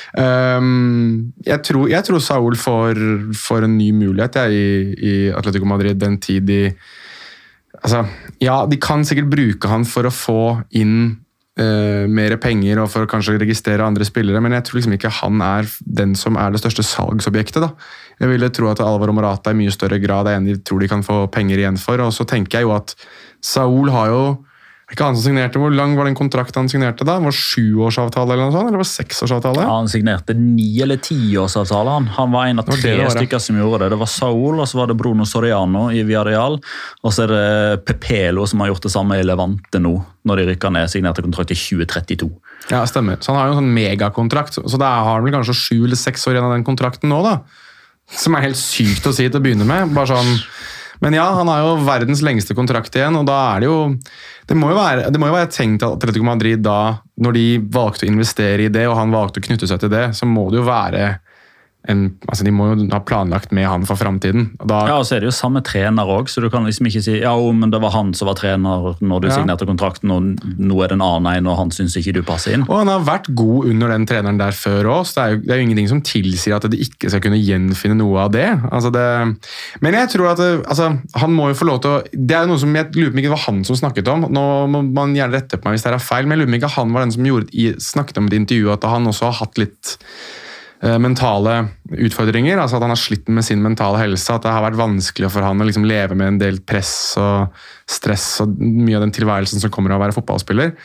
jeg tror Saúl får en ny mulighet i Atletico Madrid den tid de... Altså, ja, de kan sikkert bruke han for å få inn mer penger og for å kanskje registrere andre spillere, men jeg tror liksom ikke han er den som er det største salgsobjektet da. Jeg ville tro at Alvaro Morata i mye større grad er en de tror de kan få penger igjen for, og så tenker jeg jo at Saúl har jo ikke han som signerte, hvor lang var den kontrakten han signerte da? Var det 7-årsavtale eller noe sånt, eller var det 6-årsavtale? Ja, han signerte 9- eller 10-årsavtale. Han var en av 3 stykker som gjorde det. Det var Saúl, og så var det Bruno Soriano i Villarreal, og så er det Pepelo som har gjort det samme i Levante nå, når de rykker ned, signerte kontrakt i 2032. Ja, stemmer. Så han har jo en sånn megakontrakt, så da har han vel kanskje 7 eller 6 år igjen av den kontrakten nå da, som er helt sykt å si til å begynne med, bare sånn. Men ja, han har jo verdens lengste kontrakt igjen, og da er det jo det må jo være tenkt at Atletico Madrid da, når de valgte å investere i det, og han valgte å knytte seg til det, så må det jo være de må jo ha planlagt med han for fremtiden. Ja, og så er det jo samme trener også, så du kan liksom ikke si, ja, men det var han som var trener når du signerte kontrakten, og nå er det en annen en, og han synes ikke du passer inn. Og han har vært god under den treneren der før også, det er jo ingenting som tilsier at de ikke skal kunne gjenfinne noe av det. Men jeg tror at han må jo få lov til å, det er jo noe som jeg lurer på ikke det var han som snakket om, nå må man gjerne rette på meg hvis det er feil, men jeg lurer på ikke han var den som snakket om det intervjuet, at han også har hatt litt mentale utfordringer, altså at han har slitt med sin mentale helse, at det har vært vanskelig for han å liksom leve med en del press og stress og mye av den tilværelsen som kommer av å være fotballspiller.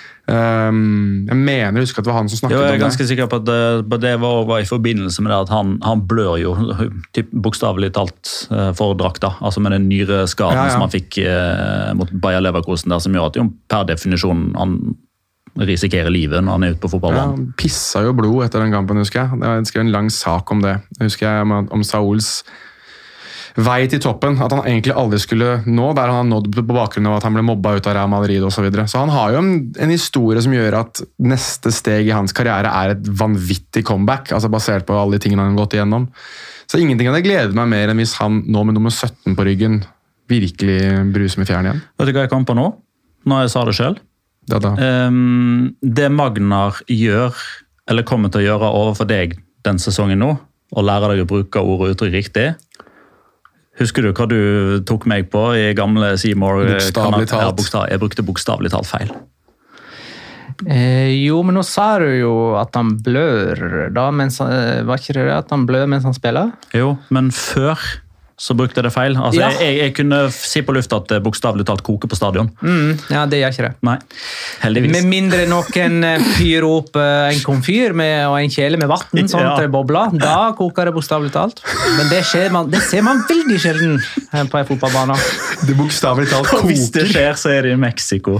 Jeg mener å huske at det var han som snakket om det. Jeg er ganske sikker på at det var i forbindelse med det at han blør jo bokstavelig talt for drakta, altså med den nyreskaden som han fikk mot Bayer Leverkusen der, som gjør at jo per definisjon han risikerer livet når han ute på fotballbanen. Han pissa jo blod etter den kampen, husker jeg. Jeg skrev en lang sak om det. Jeg husker om Sauls vei til toppen, at han egentlig aldri skulle nå, der han har nådd på bakgrunn av at han ble mobba ut av Real Madrid og så videre. Så han har jo en historie som gjør at neste steg i hans karriere et vanvittig comeback, altså basert på alle de tingene han har gått igjennom. Så ingenting hadde gledet meg mer enn hvis han nå med nummer 17 på ryggen virkelig bruser med fjern igjen. Vet du hva jeg kom på nå? Når jeg sa det selv? Det Magnar gjør, eller kommer til å gjøre overfor deg den sesongen nå, og lære deg å bruke ord og uttrykk riktig. Husker du hva du tok meg på i gamle Seymour? Bokstavlig talt. Jeg brukte bokstavlig talt feil. Jo, men nå sa du jo at han blør da, var ikke det at han blør mens han spiller? Jo, men før så brukte jeg det feil. Altså, Ja. jeg kunne si på lufta at det bokstavlig talt koker på stadion. Ja, det gjør ikke det. Nei, heldigvis. Med mindre noen fyrer opp en komfyr og en kjele med vatten, sånn at det bobler, da koker det bokstavlig talt. Men det ser man veldig sjelden på en fotballbane. Det bokstavlig talt Og hvis det koker. skjer, så er det i Mexico.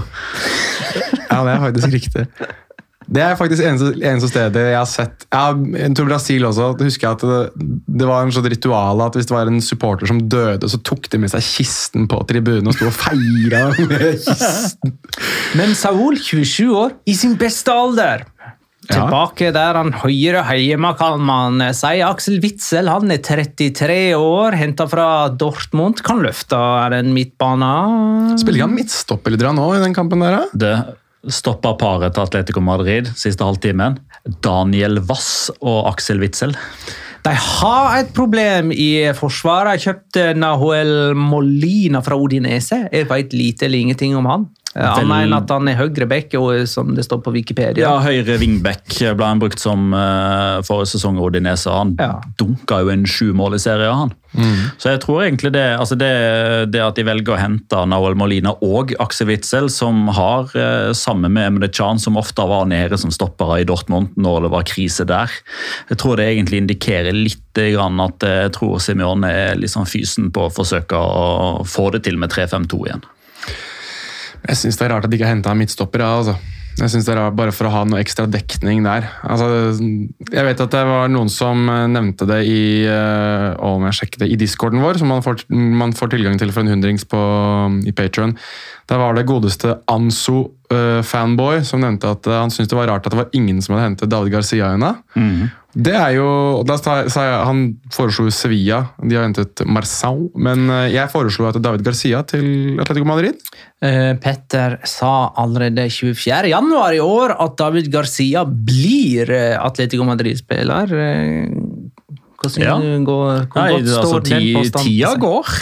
Ja, det faktisk riktig. Det faktisk eneste stedet jeg har sett. Jeg tror Brasil også. Da husker jeg at det var en sånn ritual at hvis det var en supporter som døde, så tok de med seg kisten på tribunen og stod og feiret med kisten. Men Saul, 27 år, i sin beste alder. Tilbake der han høyre hjemme, kan man si. Axel Witsel, han 33 år, hentet fra Dortmund, kan løfte den midtbanen. Spiller han midtstopper litt nå i den kampen der? Det stoppa paret til Atletico Madrid siste halvtimen. Daniel Wass og Axel Witsel. De har et problem i forsvaret. Jeg kjøpte Nahuel Molina fra Udinese. Jeg vet lite eller ingenting om han. Han mener at han høyre bekk, som det står på Wikipedia. Ja, høyre wingback ble han brukt som forrige sesong i Udinese. Han dunka jo inn 7 mål i serien, han. Så jeg tror egentlig det at de velger å hente Nahuel Molina og Axel Witsel, som har sammen med Emre Can, som ofte var nede som stoppere i Dortmund når det var krise der. Jeg tror det egentlig indikerer litt grann at jeg tror Simeone er litt sånn fysen på å forsøke å få det til med 3-5-2 igjen. Jeg synes det rart at de ikke har hentet midtstopper. Altså. Jeg synes det bare for å ha noe ekstra dekning der. Altså, jeg vet at det var noen som nevnte det om jeg sjekket det, i Discorden vår, som man får tilgang til for en hundrings i Patreon. Der var det godeste Anso fanboy som nevnte at han syntes det var rart at det var ingen som hadde hentet David Garcia ennå. Det jo, da sa jeg, han foreslo Sevilla, de har hentet Marçal, men jeg foreslo at David Garcia til Atletico Madrid. Petter sa allerede 24. januar i år at David Garcia blir Atletico Madrid-spiller. Hvordan går den påstanden? Tida går.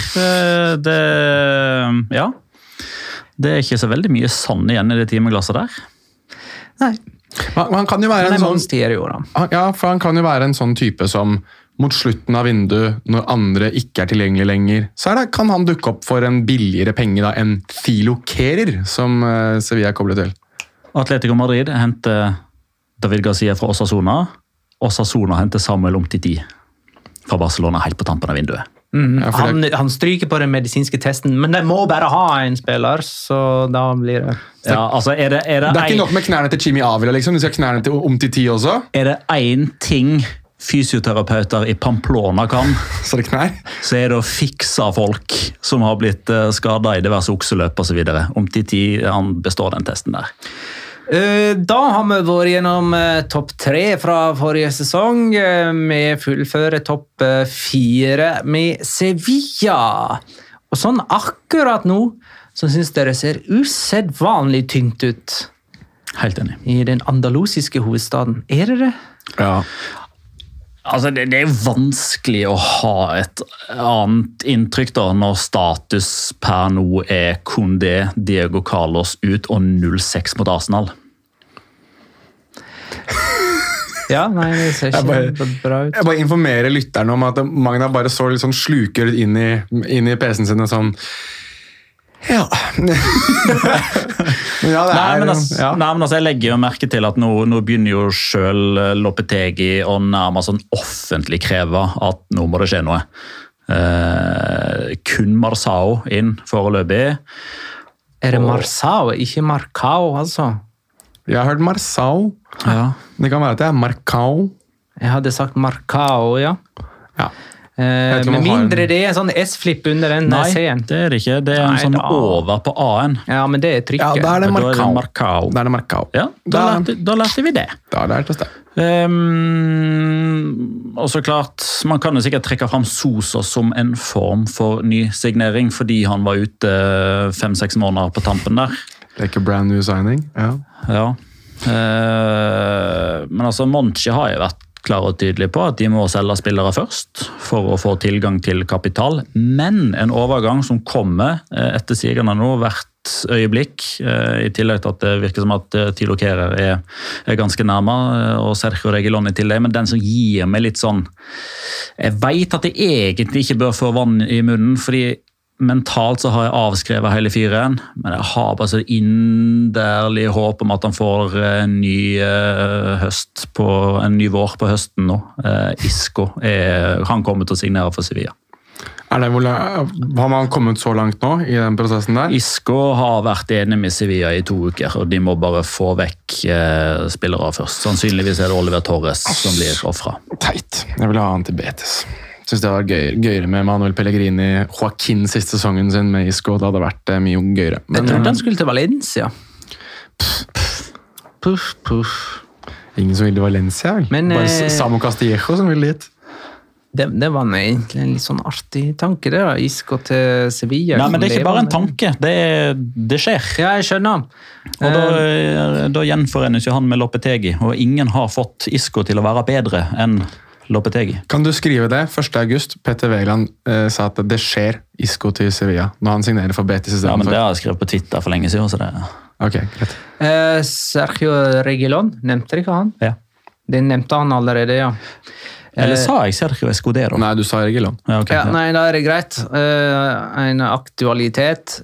Det ikke så veldig mye sann igjen i det timeglasset der. Nei. Han kan jo være han kan jo være en sånn type som mot slutten av vinduet, når andre ikke tilgjengelig lenger, så kan han dukke opp for en billigere penge da, enn Thilo Kehrer, som Sevilla koblet til. Atletico Madrid henter David Garcia fra Osasuna. Osasuna henter Samuel Umtiti fra Barcelona helt på tampen av vinduet. Han stryker på den medisinske testen, men de må bare ha en spiller, så da blir det... Ja, altså det er ikke nok med knærne til Jimmy Avila, liksom. De skal knærne til Umtiti også. Er det en ting fysioterapeuter i Pamplona kan, så er det å fikse folk som har blitt skadet i diverse okseløp og så videre. Umtiti, han består den testen der. Da har vi vært gjennom topp 3 fra forrige sesong. Vi fullfører topp 4 med Sevilla. Og sånn akkurat nå, så synes dere ser usedvanlig tynt ut. Helt enig. I den andalusiske hovedstaden. Er det? Ja. Altså, det er vanskelig å ha et annet inntrykk da, når status per nå er Koundé, Diego Carlos ut og 0-6 mot Arsenal. Ja, nei, det ser ikke bra ut. Jeg bare informerer lytterne om at Magna bare så litt sånn sluker inn i PC-en sin og sånn. Ja. Men ja, jeg legger jo merke til at nå begynner jo selv Lopetegi å nærmest sånn offentlig kreve at nå må det skje noe. Kun Marçal inn foreløpig. Er det Marçal, ikke Marcao, altså? Jeg har hørt Marçal. Ja. Det kan være at det er Marcao. Jeg hadde sagt Marcao, ja. Ja. vet ikke om Med man har mindre en- det er en sånn S-flipp under den Nei, C-en. det er det ikke. Det er en Nei, sånn da. over på A-en. Ja, men det er Ja, trykket. da er det Da er det Marcao. Marcao. Da er det Marcao. Ja, da lærte vi det. Da er det helt det. Og så klart, man kan jo sikkert trekke fram Sosa som en form for ny signering, fordi han var ute 5-6 måneder på tampen der. Det er ikke brand new signing. Ja. Ja. Men altså, Monchi har jo vært klar og tydelig på at de må selge spillere først for å få tilgang til kapital, men en overgang som kommer etter sigerne nå hvert øyeblikk, i tillegg til at det virker som at Thilo Kehrer er ganske nærmere, og Sergio Reguilón i tillegg, men den som gir meg litt sånn, jeg vet at jeg egentlig ikke bør få vann i munnen, fordi mentalt så har jeg avskrevet hele fyren, men jeg har bare så inderlig håp om at han får en ny høst en ny vår på høsten nå. Isco han kommer til å signere for Sevilla. Har man kommet så langt nå i den prosessen der? Isco har vært enig med Sevilla i 2 uker, og de må bare få vekk spillere først. Sannsynligvis er det Oliver Torres som blir offret. Teit. Jeg vil ha han til Betis. Jeg synes det var gøyere med Manuel Pellegrini, Joaquin siste sesongen sin med Isco. Det hadde vært mye gøyere. Jeg trodde han skulle til Valencia. Puff. Ingen som vil til Valencia, vel? Men, Bare Samu Castillejo som vil dit. Det var egentlig en litt sånn artig tanke, det da. Isco til Sevilla. Nei, men det er ikke bare en tanke, det skjer. Ja, jeg skjønner. Og da gjenforenes jo han med Lopetegi, og ingen har fått Isco til å være bedre enn Lopetegi. Kan du skrive det? 1. august, Petter Wæland sa at det skjer Isco til Sevilla, når han signerer for Betis i stedet Ja, men for. det har jeg skrevet på Twitter for lenge siden, så det... Ok, greit. Sergio Reguilón, nevnte ikke han? Ja. Det nevnte han allerede, ja. Eller sa jeg Sergio Escudero? Nei, du sa Reguilón. Ja, ok. Ja, nei, da er det greit. En aktualitet.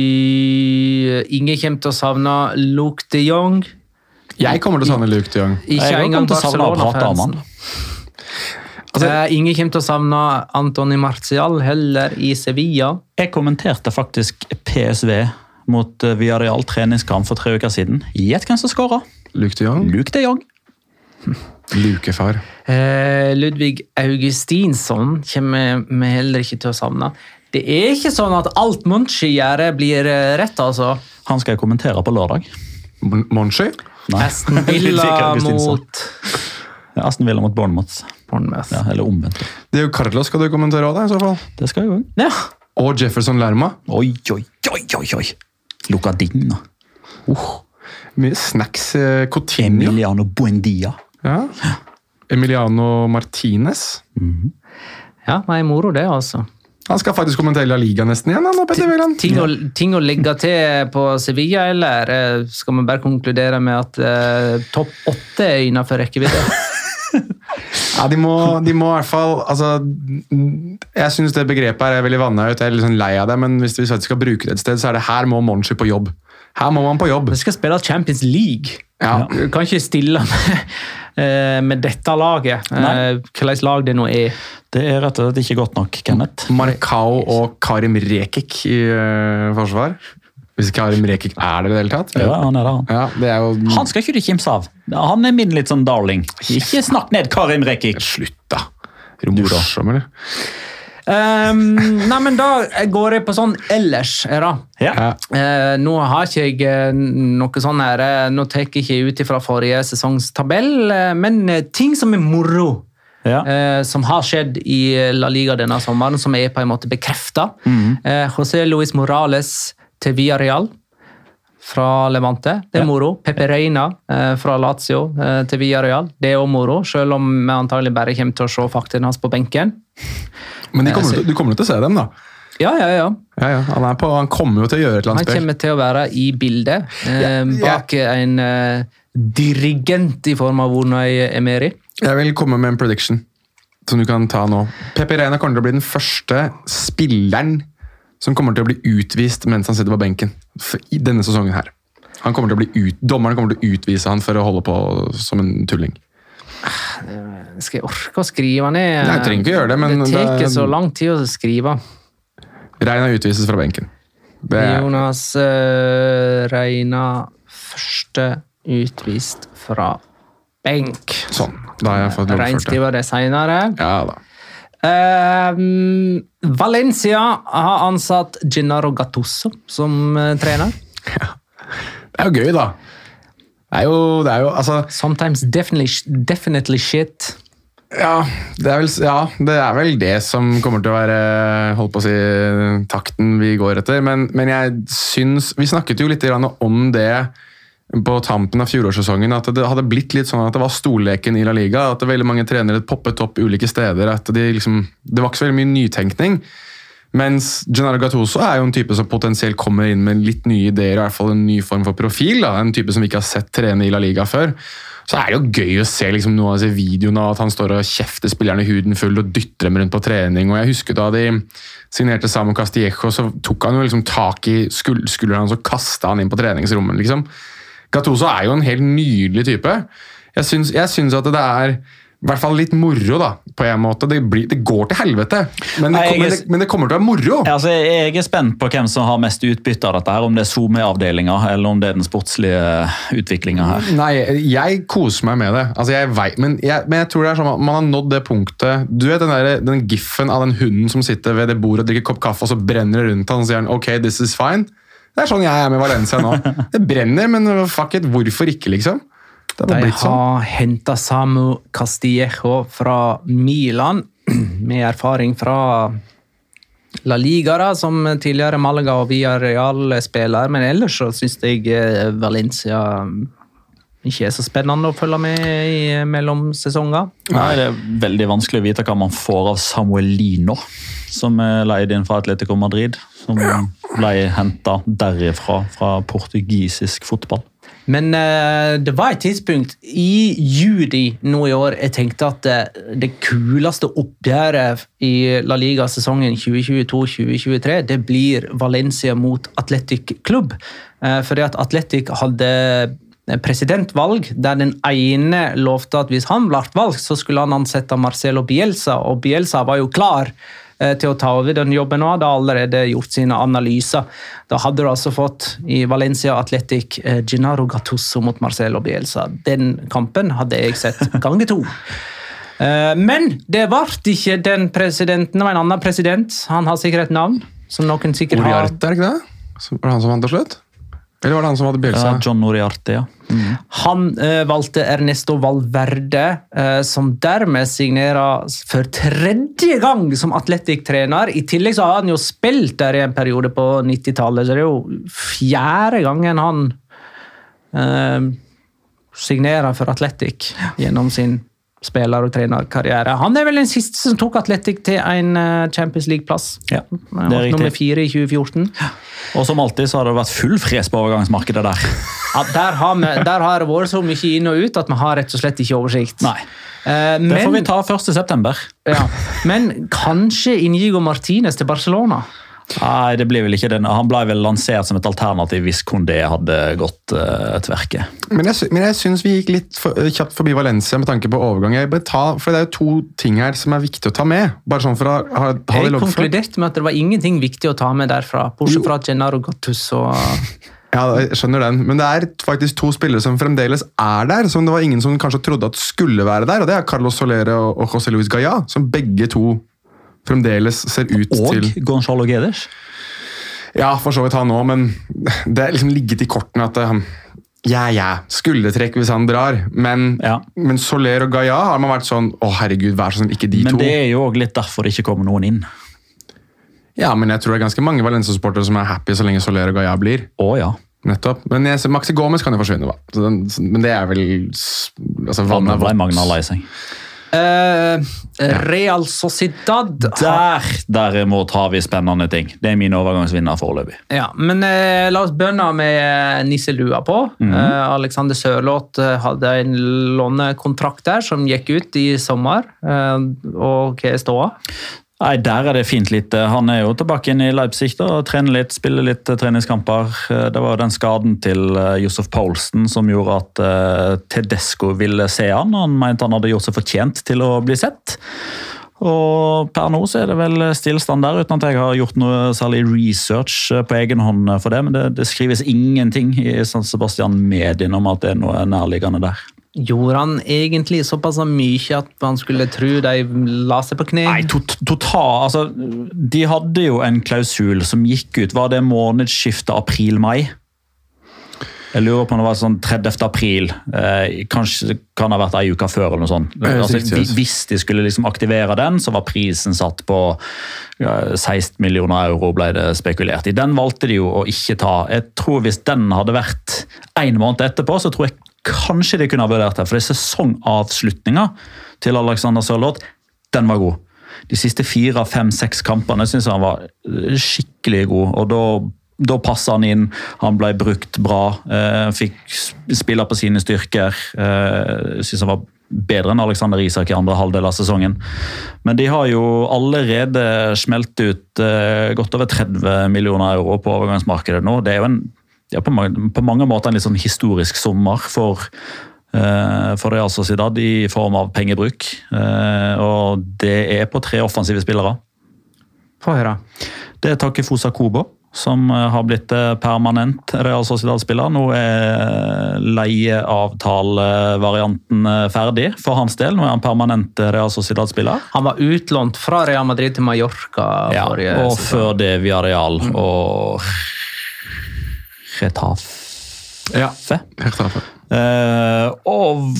Ingen kommer til å savne Luke de Jong. Jeg kommer til å savne Luke de Jong. Ikke Jeg engang kommer til å savne å prate om han. Barcelona-fansen. Ingen kommer til å savne Antony Martial heller i Sevilla. Jeg kommenterte faktisk PSV mot Villarreal treningskamp for 3 uker siden. Gjett hvem som skåret? Luke de Jong? Luke de Jong. Lukefar. Ludvig Augustinsson kommer vi heller ikke til å savne. Det er ikke sånn at alt Monchi gjør blir rett, altså. Han skal jeg kommentere på lørdag. Monchi? Nei. Aston Ludvig Villa Augustinsson. mot Ja, Aston Villa mot Bournemouth. Bournemouth. Ja, eller omvendt. Det er jo Carlos skal du kommentere også, da, i så fall. Det skal jeg jo. Ja. Og Jefferson Lerma. Oi. Lucadinho. Mye snacks. Coutinho. Emiliano Buendia. Ja. Emiliano Martinez. Ja, nei, moro det, altså. Han skal faktisk kommentere La Liga nesten igjen, nå, Petter Wæland. Ting å legge til på Sevilla, eller skal vi bare konkludere med at topp 8 er innenfor rekkevidde? Ja, de må i hvert fall, altså, jeg synes det begrepet her er veldig vannet ut, jeg er litt sånn lei av det, men hvis vi skal bruke det et sted, så er det her må Monchi på jobb. Her må man på jobb. Vi skal spille Champions League. Ja. Du kan ikke stille med dette laget. Hvilket lag det nå er. Det er rett og slett ikke godt nok, Kenneth. Marcao og Karim Rekik i forsvar. Hvis Karim Rekik er det i det hele tatt. Ja, han er det, han. Ja, det er jo... Han skal ikke du kimse av. Han er min litt sånn darling. Ikke snakk ned Karim Rekik. Slutt da. Er du morsom, eller? Nei, men da går jeg på sånn ellers, da. Ja. Nå har ikke jeg noe sånn her, nå tar jeg ikke ut fra forrige sesongstabell, men ting som er moro, som har skjedd i La Liga denne sommeren, som er på en måte bekreftet. José Luis Morales til Villarreal fra Levante, det er moro. Pepe Reina fra Lazio til Villarreal, det er også moro, selv om vi antagelig bare kommer til å se fakten hans på benken. Men du kommer til å se dem, da. Ja. Ja, han kommer jo til å gjøre et eller annet Han spill. kommer til å være i bildet bak en dirigent i form av Unai Emery. Jeg vil komme med en prediction som du kan ta nå. Pepe Reina kommer til å bli den første spilleren som kommer til å bli utvist mens han sitter på benken i denne sesongen her. Dommeren kommer til å utvise han for å holde på som en tulling. Skal jeg orke å skrive ned? Nei, jeg trenger ikke gjøre det, men det tar så lang tid å skrive. Reina utvises fra benken. Jonas Reina første utvist fra benk. Sånn, da har jeg fått lovført det. Regnskriver det senere. Ja da. Valencia har ansatt Gennaro Gattuso som trener. Ja. Det er jo gøy, da. Det er jo, altså... Sometimes definitely shit. Ja, det er vel det som kommer til å være, holdt på å si, takten vi går etter. Men jeg syns, vi snakket jo litt om det på tampen av fjorårssesongen, at det hadde blitt litt sånn at det var storleken i La Liga, at det veldig mange trenere poppet opp ulike steder, at det var ikke så veldig mye nytenkning. Mens Gennaro Gattuso er jo en type som potensielt kommer inn med litt nye ideer, i hvert fall en ny form for profil, da. En type som vi ikke har sett trene i La Liga før. Så er det jo gøy å se liksom, noen av disse videoene av at han står og kjefter spillerne i huden full og dytter dem rundt på trening. Og jeg husker da de signerte Samu Castillejo, så tok han jo liksom tak i skulderen hans og kastet han inn på treningsrommet, liksom. Gattuso er jo en helt nydelig type. Jeg syns at det er i hvert fall litt moro, da, på en måte. Det går til helvete, men det kommer til å være moro. Altså, jeg er spent på hvem som har mest utbytte av dette her, om det er SoMe-avdelinga, eller om det er den sportslige utviklingen her. Nei, jeg koser meg med det. Altså, jeg vet, men jeg tror det er sånn at man har nådd det punktet. Du vet den giffen av den hunden som sitter ved det bordet og drikker kopp kaffe, og så brenner det rundt han og sier ok, this is fine. Det er sånn jeg er med Valencia nå. Det brenner, men fuck it, hvorfor ikke, liksom? De har hentet Samu Castillejo fra Milan, med erfaring fra La Liga, da, som tidligere Malaga og Villarreal-spiller, men ellers så synes jeg Valencia ikke er så spennende å følge med i mellomsesonger. Nei, det er veldig vanskelig å vite hva man får av Samuelino, som er leid inn fra Atletico Madrid, som ble hentet derifra, fra portugisisk fotball. Men det var et tidspunkt i juli nå i år jeg tenkte at det kuleste oppgjøret i La Liga-sesongen 2022-2023 det blir Valencia mot Athletic Club. Fordi at Athletic hadde presidentvalg der den ene lovte at hvis han ble valgt så skulle han ansette Marcelo Bielsa, og Bielsa var jo klar til å ta over den jobben og hadde allerede gjort sine analyser. Da hadde du altså fått i Valencia Athletic Gennaro Gattuso mot Marcelo Bielsa. Den kampen hadde jeg sett gange 2. Men det ble ikke den presidenten, det var en annen president. Han har sikkert et navn, som noen sikkert har. Uriarte, er det ikke det? Var det han som vant til slutt? Eller var det han som hadde Bielsa? Ja, John Uriarte, ja. Han valgte Ernesto Valverde, som dermed signerer for 3. gang som Athletic-trener. I tillegg så har han jo spilt der i en periode på 90-tallet, så det er jo 4. gangen han signerer for Athletic gjennom sin spiller- og trenerkarriere. Han er vel den siste som tok Athletic til en Champions League-plass. Ja, det er riktig. Nummer 4 i 2014. Og som alltid så har det vært full fres på overgangsmarkedet der. Ja, der har det vært så mye inn og ut at vi har rett og slett ikke oversikt. Nei. Det får vi ta 1. september. Ja. Men kanskje Inigo Martinez til Barcelona? Nei, det blir vel ikke den. Han ble vel lansert som et alternativ hvis Condé hadde gått tverke. Men jeg synes vi gikk litt kjapt forbi Valencia med tanke på overgang. For det er jo 2 ting her som er viktig å ta med. Bare sånn for å ha det Jeg konkluderte med at det var ingenting viktig å ta med derfra, bortsett fra Gennaro Gattuso. Ja, jeg skjønner den. Men det er faktisk 2 spillere som fremdeles er der, som det var ingen som kanskje trodde at skulle være der, og det er Carlos Soler og José Luis Gaya, som begge 2 fremdeles ser ut til... Og Gonzalo Guedes? Ja, for så vidt han også, men det er liksom ligget i kortene at skulle trekk hvis han drar, men Soler og Gaya har man vært sånn, herregud, vær sånn, ikke de 2. Men det er jo også litt derfor det ikke kommer noen inn. Ja, men jeg tror det er ganske mange Valencia-supportere som er happy så lenge Soler og Gaya blir. Ja. Nettopp. Men Maxi Gomez kan jo forsvinne, da. Men det er vel... Altså, han ble Magna lei seg. Real Sociedad derimot har vi spennende ting. Det er min overgangsvinner foreløpig. Ja, men la oss begynne med nisselua på. Alexander Sørloth hadde en lånekontrakt der som gikk ut i sommer, og hva er ståa? Nei, der er det fint litt. Han er jo tilbake inn i Leipzig da, og trener litt, spiller litt treningskamper. Det var den skaden til Josef Poulsen som gjorde at Tedesco ville se han. Han mente han hadde gjort seg fortjent til å bli sett. Og per nå så det vel stillstand der, uten at jeg har gjort noe særlig research på egen hånd for det, men det skrives ingenting i San Sebastian Medien om at det noe nærliggende der. Gjorde han egentlig såpass mye at man skulle tro de la seg på kne? Nei, altså, de hadde jo en klausul som gikk ut, var det månedsskiftet april-mai? Jeg lurer på om det var sånn 30. april, kanskje det kan ha vært en uke før eller noe sånt. Altså, hvis de skulle liksom aktivere den, så var prisen satt på 16 millioner euro ble det spekulert i. Den valgte de jo å ikke ta. Jeg tror hvis den hadde vært en måned etterpå, så tror jeg kanskje de kunne ha vurdert det, for det sesongavslutninga til Alexander Sørloth, den var god. De siste 4, 5, 6 kampene synes jeg han var skikkelig god, og da passet han inn, han ble brukt bra, fikk spille på sine styrker, synes han var bedre enn Alexander Isak i andre halvdel av sesongen. Men de har jo allerede smelt ut godt over 30 millioner euro på overgangsmarkedet nå. Det er jo på mange måter en litt sånn historisk sommer for Real Sociedad i form av pengebruk. Og det på 3 offensive spillere. Få høre. Det Takefusa Kubo, som har blitt permanent Real Sociedad-spiller. Nå leieavtalevarianten ferdig for hans del. Nå han permanent Real Sociedad-spiller. Han var utlånt fra Real Madrid til Mallorca. Ja, og før det Villarreal og Getafe. Ja, Getafe. Og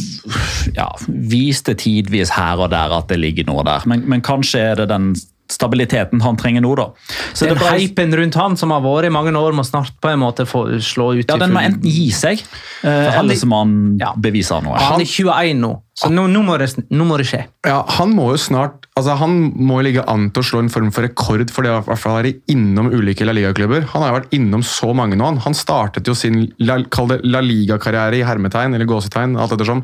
viste tidvis her og der at det ligger noe der. Men kanskje det den stabiliteten han trenger nå da. Så den hypen rundt han som har vært i mange år må snart på en måte få slå ut. Ja, den må enten gi seg, eller så må han bevise noe. Han 21 nå, så nå må det skje. Ja, han må jo snart, altså han må ligge an til å slå en form for rekord for det å i hvert fall være innom ulike La Liga-klubber. Han har jo vært innom så mange nå. Han startet jo sin La Liga-karriere i hermetegn, eller gåsetegn, alt ettersom,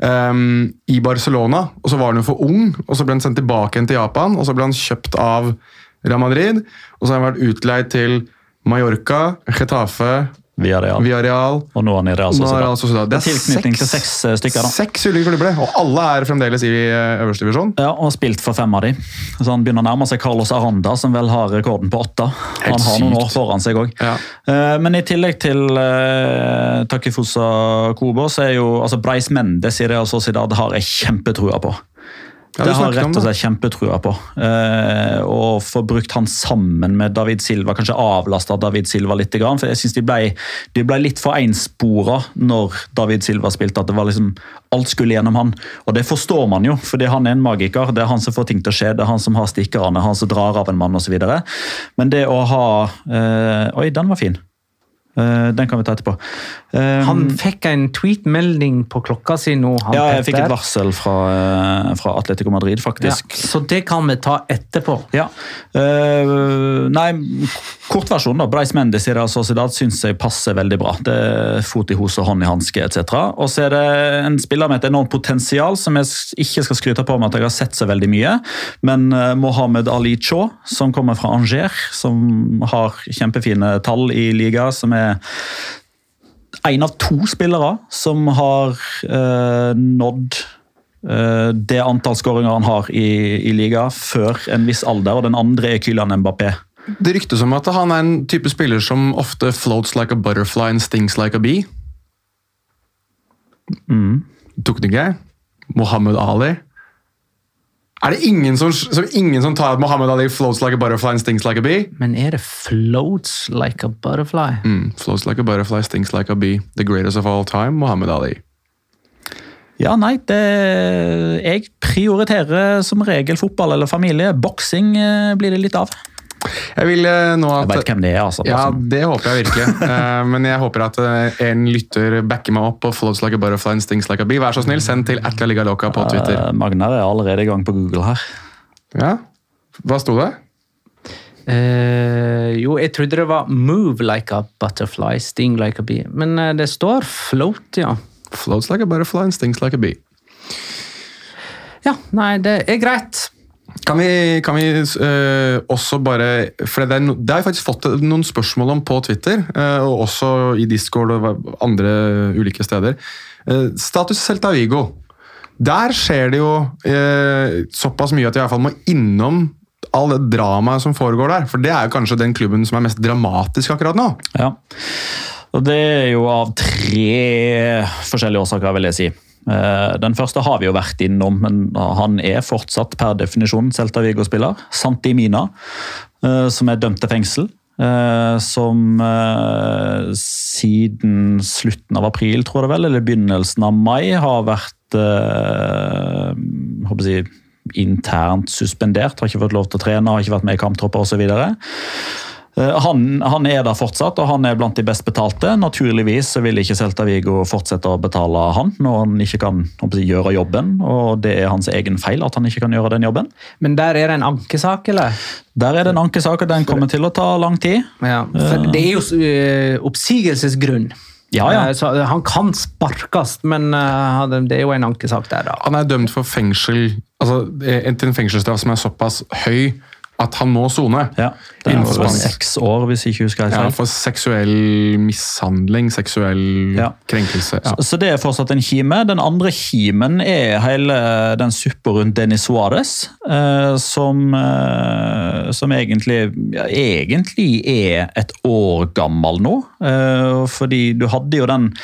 i Barcelona, og så var han jo for ung, og så ble han sendt tilbake til Japan, og så ble han kjøpt av Real Madrid, og så har han vært utleid til Mallorca, Getafe, Villarreal, og nå er han i Real Sociedad. Det tilknytning til 6 stykker da. 6 ulike klubber, og alle fremdeles i øverste divisjon. Ja, og spilt for 5 av de. Så han begynner å nærme seg Carlos Aranda, som vel har rekorden på 8. Han har noen år foran seg også. Ja. Men i tillegg til Takefusa Kubo, så jo, altså Brais Mendes i Real Sociedad har jeg kjempetrua på. Det har rett og slett kjempetrua på. Og få brukt han sammen med David Silva, kanskje avlastet David Silva litt, for jeg synes de ble litt for ensporet når David Silva spilte, at det var liksom, alt skulle gjennom han. Og det forstår man jo, fordi han en magiker, det han som får ting til å skje, det han som har stikkerne, han som drar av en mann og så videre. Men det å ha... oi, den var fin. Den kan vi ta etterpå. Han fikk en tweet-melding på klokka si nå. Ja, jeg fikk et varsel fra Atletico Madrid, faktisk. Ja, så det kan vi ta etterpå. Ja. Nei, kortversjonen da. Brais Mendes i Real Sociedad synes jeg passer veldig bra. Det fot i hos og hånd i hanske, etc. Og så det en spiller med et enormt potensial, som jeg ikke skal skryte på med at jeg har sett så veldig mye, men Mohamed Ali Cho, som kommer fra Angers, som har kjempefine tall i liga, som en av 2 spillere som har nådd det antall skåringer han har i liga før en viss alder, og den andre Kylian Mbappé. Det ryktes om at han en type spiller som ofte floats like a butterfly and stings like a bee. Tok det ikke? Mohamed Ali. Det ingen som tar at Mohamed Ali floats like a butterfly and stings like a bee? Men det floats like a butterfly? Floats like a butterfly, stings like a bee. The greatest of all time, Mohamed Ali. Ja, nei, jeg prioriterer som regel fotball eller familie. Boksing blir det litt av. Jeg vil nå at... Jeg vet hvem det altså. Ja, det håper jeg virkelig. Men jeg håper at en lytter backer meg opp på floats like a butterfly and stings like a bee. Vær så snill, send til @LaLigaLoca på Twitter. Magnar allerede i gang på Google her. Ja, hva stod det? Jo, jeg trodde det var move like a butterfly, sting like a bee. Men det står float, ja. Floats like a butterfly and stings like a bee. Ja, nei, det greit. Kan vi også bare, for det har jeg faktisk fått noen spørsmål om på Twitter, og også i Discord og andre ulike steder. Status Celta Vigo. Der skjer det jo såpass mye at jeg i hvert fall må innom all det dramaet som foregår der, for det jo kanskje den klubben som mest dramatisk akkurat nå. Ja, og det jo av 3 forskjellige årsaker, vil jeg si. Den første har vi jo vært innom, men han fortsatt per definisjon Celta Vigo-spiller. Santi Mina, som dømt til fengsel. Som siden slutten av april, tror jeg vel, eller begynnelsen av mai, har vært håper jeg, internt suspendert, har ikke fått lov til å trene, har ikke vært med i kamptropper og så videre. Han der fortsatt, og han blant de best betalte. Naturligvis så vil ikke Celta Vigo fortsette å betale han når han ikke kan gjøre jobben, og det hans egen feil at han ikke kan gjøre den jobben. Men der det en ankesak, eller? Der det en ankesak, og den kommer til å ta lang tid. Ja, for det jo oppsigelsesgrunn. Ja. Så han kan sparkes, men det jo en ankesak der da. Han dømt for fengsel, altså til en fengselsstraff som såpass høy, at han må sone. Ja, det for 6 år, hvis jeg ikke husker helt. Ja, for seksuell mishandling, seksuell krenkelse. Ja. Så det fortsatt en kime. Den andre kimen hele den suppa rundt Denis Suárez, som egentlig et år gammel nå. Fordi du hadde jo den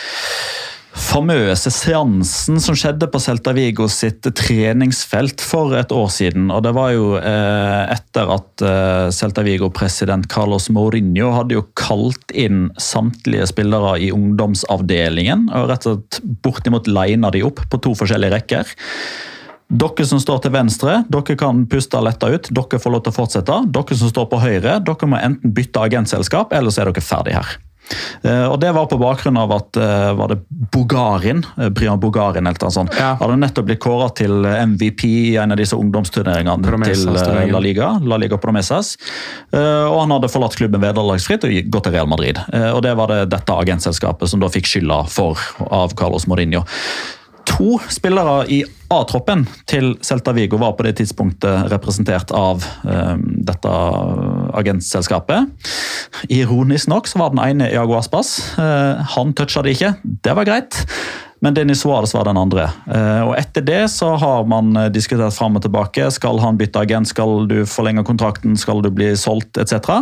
famøse seansen som skjedde på Celta Vigo sitt treningsfelt for et år siden, og det var jo etter at Celta Vigo-president Carlos Mourinho hadde jo kalt inn samtlige spillere i ungdomsavdelingen, og rett og slett bortimot lina de opp på 2 forskjellige rekker. Dere som står til venstre, dere kan puste letta ut, dere får lov til å fortsette. Dere som står på høyre, dere må enten bytte agentselskap, eller så dere ferdig her. Og det var på bakgrunn av at var det Brian Bogarin eller noe sånt, hadde nettopp blitt kåret til MVP i en av disse ungdomsturneringene til La Liga Promesas, og han hadde forlatt klubben vederlagsfritt og gått til Real Madrid, og det var dette agentselskapet som da fikk skylda av Carlos Mourinho. 2 spillere i A-troppen til Celta Vigo var på det tidspunktet representert av dette agentselskapet. Ironisk nok så var den ene Iago Aspas. Han touchet det ikke, det var greit. Men Denis Suárez var den andre. Og etter det så har man diskutert frem og tilbake. Skal han bytte agent? Skal du forlenge kontrakten? Skal du bli solgt? Etc.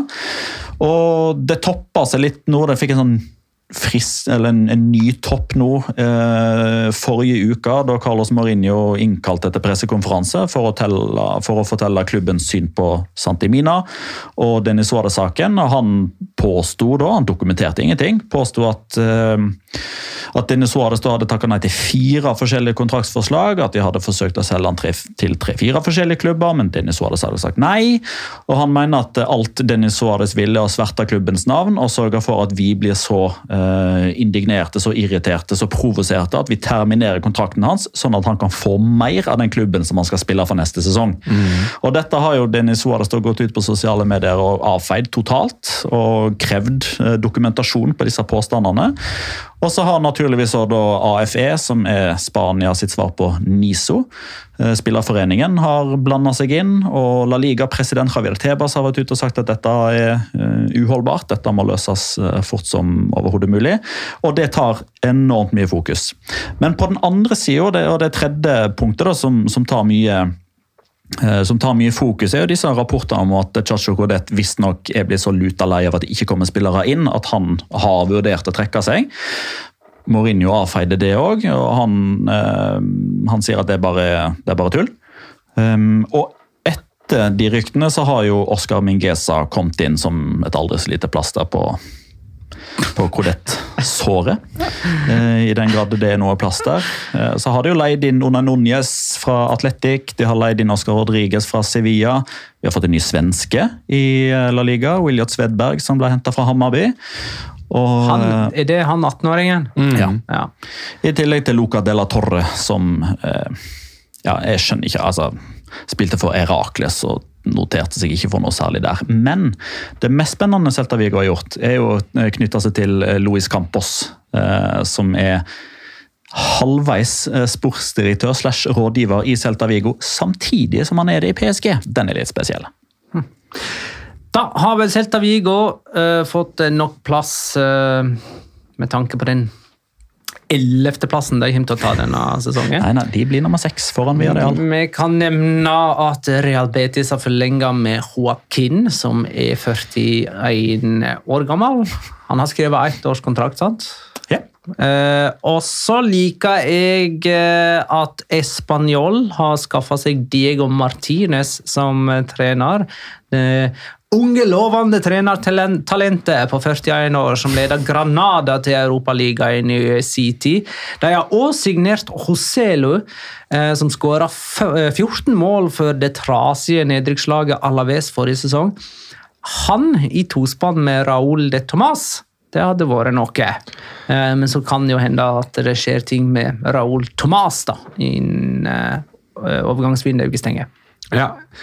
Og det toppet seg litt nå. Det fikk en sånn en ny topp nå forrige uke, da Carlos Mourinho innkalte til pressekonferanse for å fortelle klubbens syn på Santi Mina og Denis Suárez-saken. Han påstod da, han dokumenterte ingenting, påstod at Denis Suárez da hadde takket nei til 4 forskjellige kontraktsforslag, at de hadde forsøkt å selge han til 3-4 forskjellige klubber, men Denis Suárez hadde sagt nei, og han mener at alt Denis Suárez ville å sverte klubbens navn og sørge for at vi blir så indignerte, så irriterte, så provoserte at vi terminerer kontrakten hans, sånn at han kan få mer av den klubben som han skal spille for neste sesong. Og dette har jo Denis Suárez gått ut på sosiale medier og avfeid totalt, og krevd dokumentasjon på disse påstandene. Og så har naturligvis da AFE, som Spania sitt svar på NISO, spillerforeningen, har blandet seg inn, og La Liga-president Javier Tebas har vært ute og sagt at dette uholdbart, dette må løses fort som overhodet mulig, og det tar enormt mye fokus. Men på den andre siden, og det tredje punktet da, som tar mye fokus, jo disse rapportene om at Chacho Coudet visstnok blitt så luta lei av at det ikke kommer spillere inn, at han har vurdert å trekke seg. Mourinho avfeide det også, og han sier at det bare tull. Og etter de ryktene så har jo Oscar Mingueza kommet inn som et aldri så lite plaster på Coudet-såret, i den grad det noe plass der. Så har de jo leid inn Una Núñez fra Athletic, de har leid inn Oscar Rodriguez fra Sevilla, vi har fått en ny svenske i La Liga, Williot Svedberg, som ble hentet fra Hammarby. Og, det han 18-åringen? Ja. I tillegg til Luca de la Torre, som jeg skjønner ikke, altså spilte for Herakles og noterte seg ikke for noe særlig der. Men det mest spennende Celta Vigo har gjort jo knyttet seg til Luis Campos, som halvveis sportsdirektør / rådgiver i Celta Vigo, samtidig som han det i PSG. Den litt spesiell. Da har vel Celta Vigo fått nok plass med tanke på den 11. plassen de kommer til å ta denne sesongen. Nei, de blir nummer 6 foran Villarreal. Vi kan nevne at Real Betis har forlenget med Joaquin, som 41 år gammel. Han har skrevet 1 års kontrakt, sant? Ja. Og så liker jeg at Espanyol har skaffet seg Diego Martinez som trener. Unge, lovende trenertalentet på 41 år som leder Granada til Europaligaen i sin tid. De har også signert Joselu, som skåret 14 mål for det trasige nedrykkslaget Alaves forrige sesong. Han i tospann med Raúl de Tomàs. Det hadde vært noe. Men så kan det jo hende at det skjer ting med Raúl Tomàs da, innen overgangsvinduet stenger. Ja,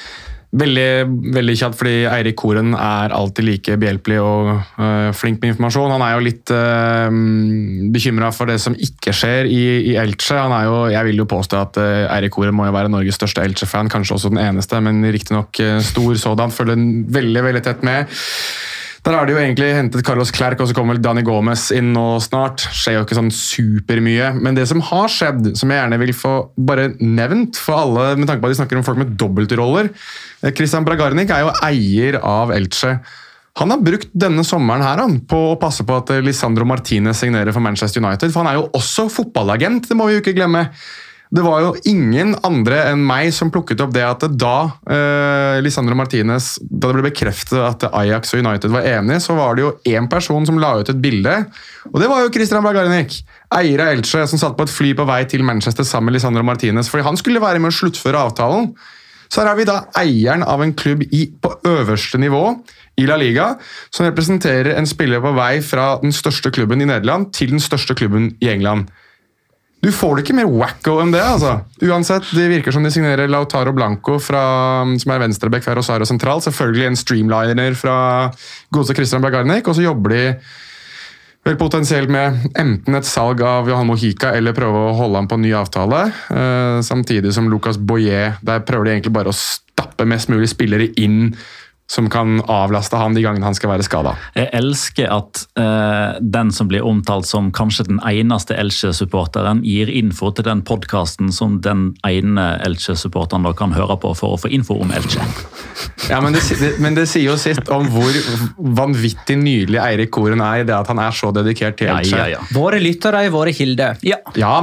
veldig kjapt, fordi Eirik Koren er alltid like behjelpelig og flink med informasjon. Han er jo litt bekymret for det som ikke skjer i Elche. Jeg vil jo påstå at Eirik Koren må jo være Norges største Elche-fan, kanskje også den eneste, men riktig nok stor sådan, følger veldig, veldig tett med. Der har de jo egentlig hentet Carlos Clerc, og så kommer vel Dani Gómez inn nå snart. Skjer jo ikke sånn supermye, men det som har skjedd, som jeg gjerne vil få bare nevnt for alle, med tanke på at de snakker om folk med dobbeltroller. Christian Bragarnik er jo eier av Elche. Han har brukt denne sommeren her på å passe på at Lisandro Martinez signerer for Manchester United, for han er jo også fotballagent, det må vi jo ikke glemme. Det var jo ingen andre enn meg som plukket opp det at da Lisandro Martinez, da det ble bekreftet at Ajax og United var enige, så var det jo en person som la ut et bilde, og det var jo Christian Bragarnik, eier av Elche, som satt på et fly på vei til Manchester sammen med Lisandro Martinez, fordi han skulle være med å sluttføre avtalen. Så her har vi da eieren av en klubb på øverste nivå i La Liga, som representerer en spiller på vei fra den største klubben i Nederland til den største klubben i England. Du får det ikke mer wacko enn det, altså. Uansett, det virker som de signerer Lautaro Blanco, som er venstrebekk fra Rosario Central, selvfølgelig en streamliner fra godeste Christian Bragarnik, og så jobber de vel potensielt med enten et salg av Johan Mojica, eller prøve å holde ham på en ny avtale, samtidig som Lucas Boyer, der prøver de egentlig bare å stappe mest mulig spillere inn, som kan avlaste han de gangene han skal være skadet. Jeg elsker at den som blir omtalt som kanskje den eneste Elche-supporteren gir info til den podcasten som den ene Elche-supporteren da kan høre på for å få info om Elche. Ja, men det sier jo sitt om hvor vanvittig nydelig Eirik Koren er i det at han er så dedikert til Elche. Ja. Våre lyttere er våre kilder. Ja,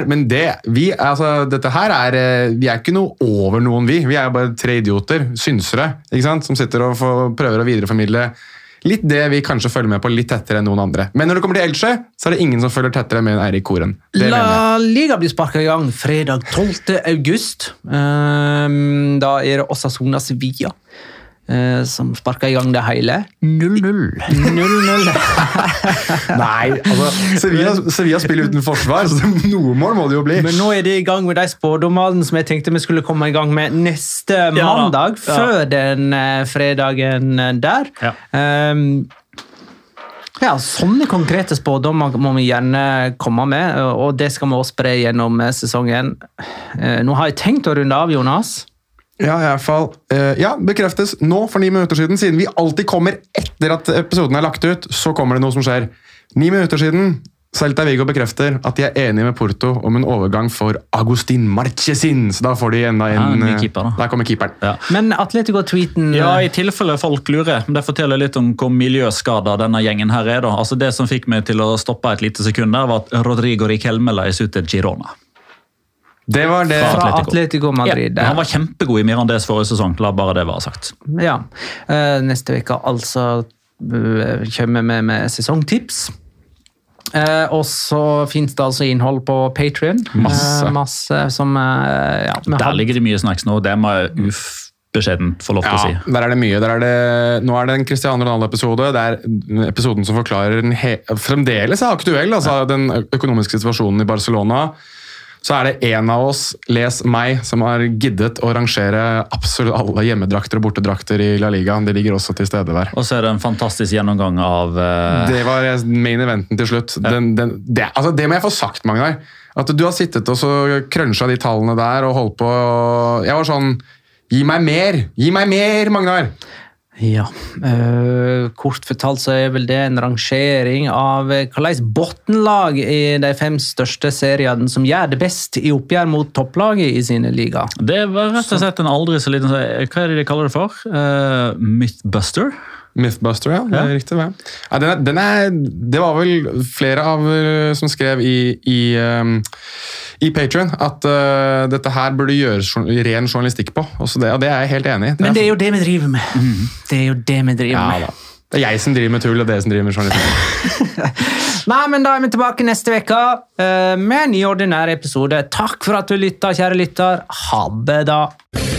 dette her vi er ikke noe over noen vi er bare 3 idioter, synsere, ikke sant, som sitter og prøver å videreformidle litt det vi kanskje følger med på litt tettere enn noen andre. Men når det kommer til Elche, så er det ingen som følger tettere med Eirik Koren. La Liga blir sparket i gang fredag 12. august. Da er det Osasuna Sevilla som sparker i gang det hele. 0-0. Nei, altså Sevilla spiller uten forsvar, så noe mål må det jo bli. Men nå er de i gang med de spådommene som jeg tenkte vi skulle komme i gang med neste mandag, før den fredagen der. Ja, sånne konkrete spådommer må vi gjerne komme med, og det skal vi også spre gjennom sesongen. Nå har jeg tenkt å runde av, Jonas. Ja, i hvert fall. Ja, bekreftes nå for 9 minutter siden vi alltid kommer etter at episoden er lagt ut, så kommer det noe som skjer. 9 minutter siden, Celta Vigo bekrefter at de er enige med Porto om en overgang for Agustín Marchesin, så da får de enda en keeper, der kommer keeperen. Ja. Men Atletico-tweeten... Ja, i tilfelle folk lurer. Det forteller litt om hvor miljøskadet denne gjengen her er. Da. Altså det som fikk meg til å stoppe et lite sekund der, var at Rodrigo Riquelme la ut til Girona. Det var det fra Atletico Madrid. Ja, han var kjempegod i Mirandes forrige sesong, la bare det være sagt. Ja, neste uke altså kommer vi med sesongtips. Og så finnes det altså innhold på Patreon. Masse som... Der ligger det mye snacks nå, det må jeg beskjedent få lov til å si. Der er det mye. Nå er det en Cristiano Ronaldo-episode. Det er episoden som forklarer fremdeles er aktuell, altså den økonomiske situasjonen i Barcelona. Så er det en av oss, les meg, som har giddet å rangere absolutt alle hjemmedrakter og bortedrakter i La Liga. Det ligger også til stede der. Og så er det en fantastisk gjennomgang av... Det var main eventen til slutt. Ja. Det må jeg få sagt, Magnar. At du har sittet og så krønsja de tallene der og holdt på... Jeg var sånn, gi meg mer, Magnar! Ja, kort fortalt så er vel det en rangering av hvordan bottenlag i de 5 største seriene som gjør det best i oppgjør mot topplaget i sine liga. Det var rett og slett en aldri så liten, hva er det de kaller det for? Mythbuster? Mythbuster, ja. Det er riktig. Ja, det var vel flere av som skrev i Patreon at dette her burde gjøres ren journalistikk på. Og det er jeg helt enig i. Men det er jo det vi driver med. Det er jo det vi driver med. Da. Det er jeg som driver med tull, og dere som driver med journalistikk. Nei, men da er vi tilbake neste vekka med en ny ordinær episode. Takk for at du lyttet, kjære lytter. Ha det da.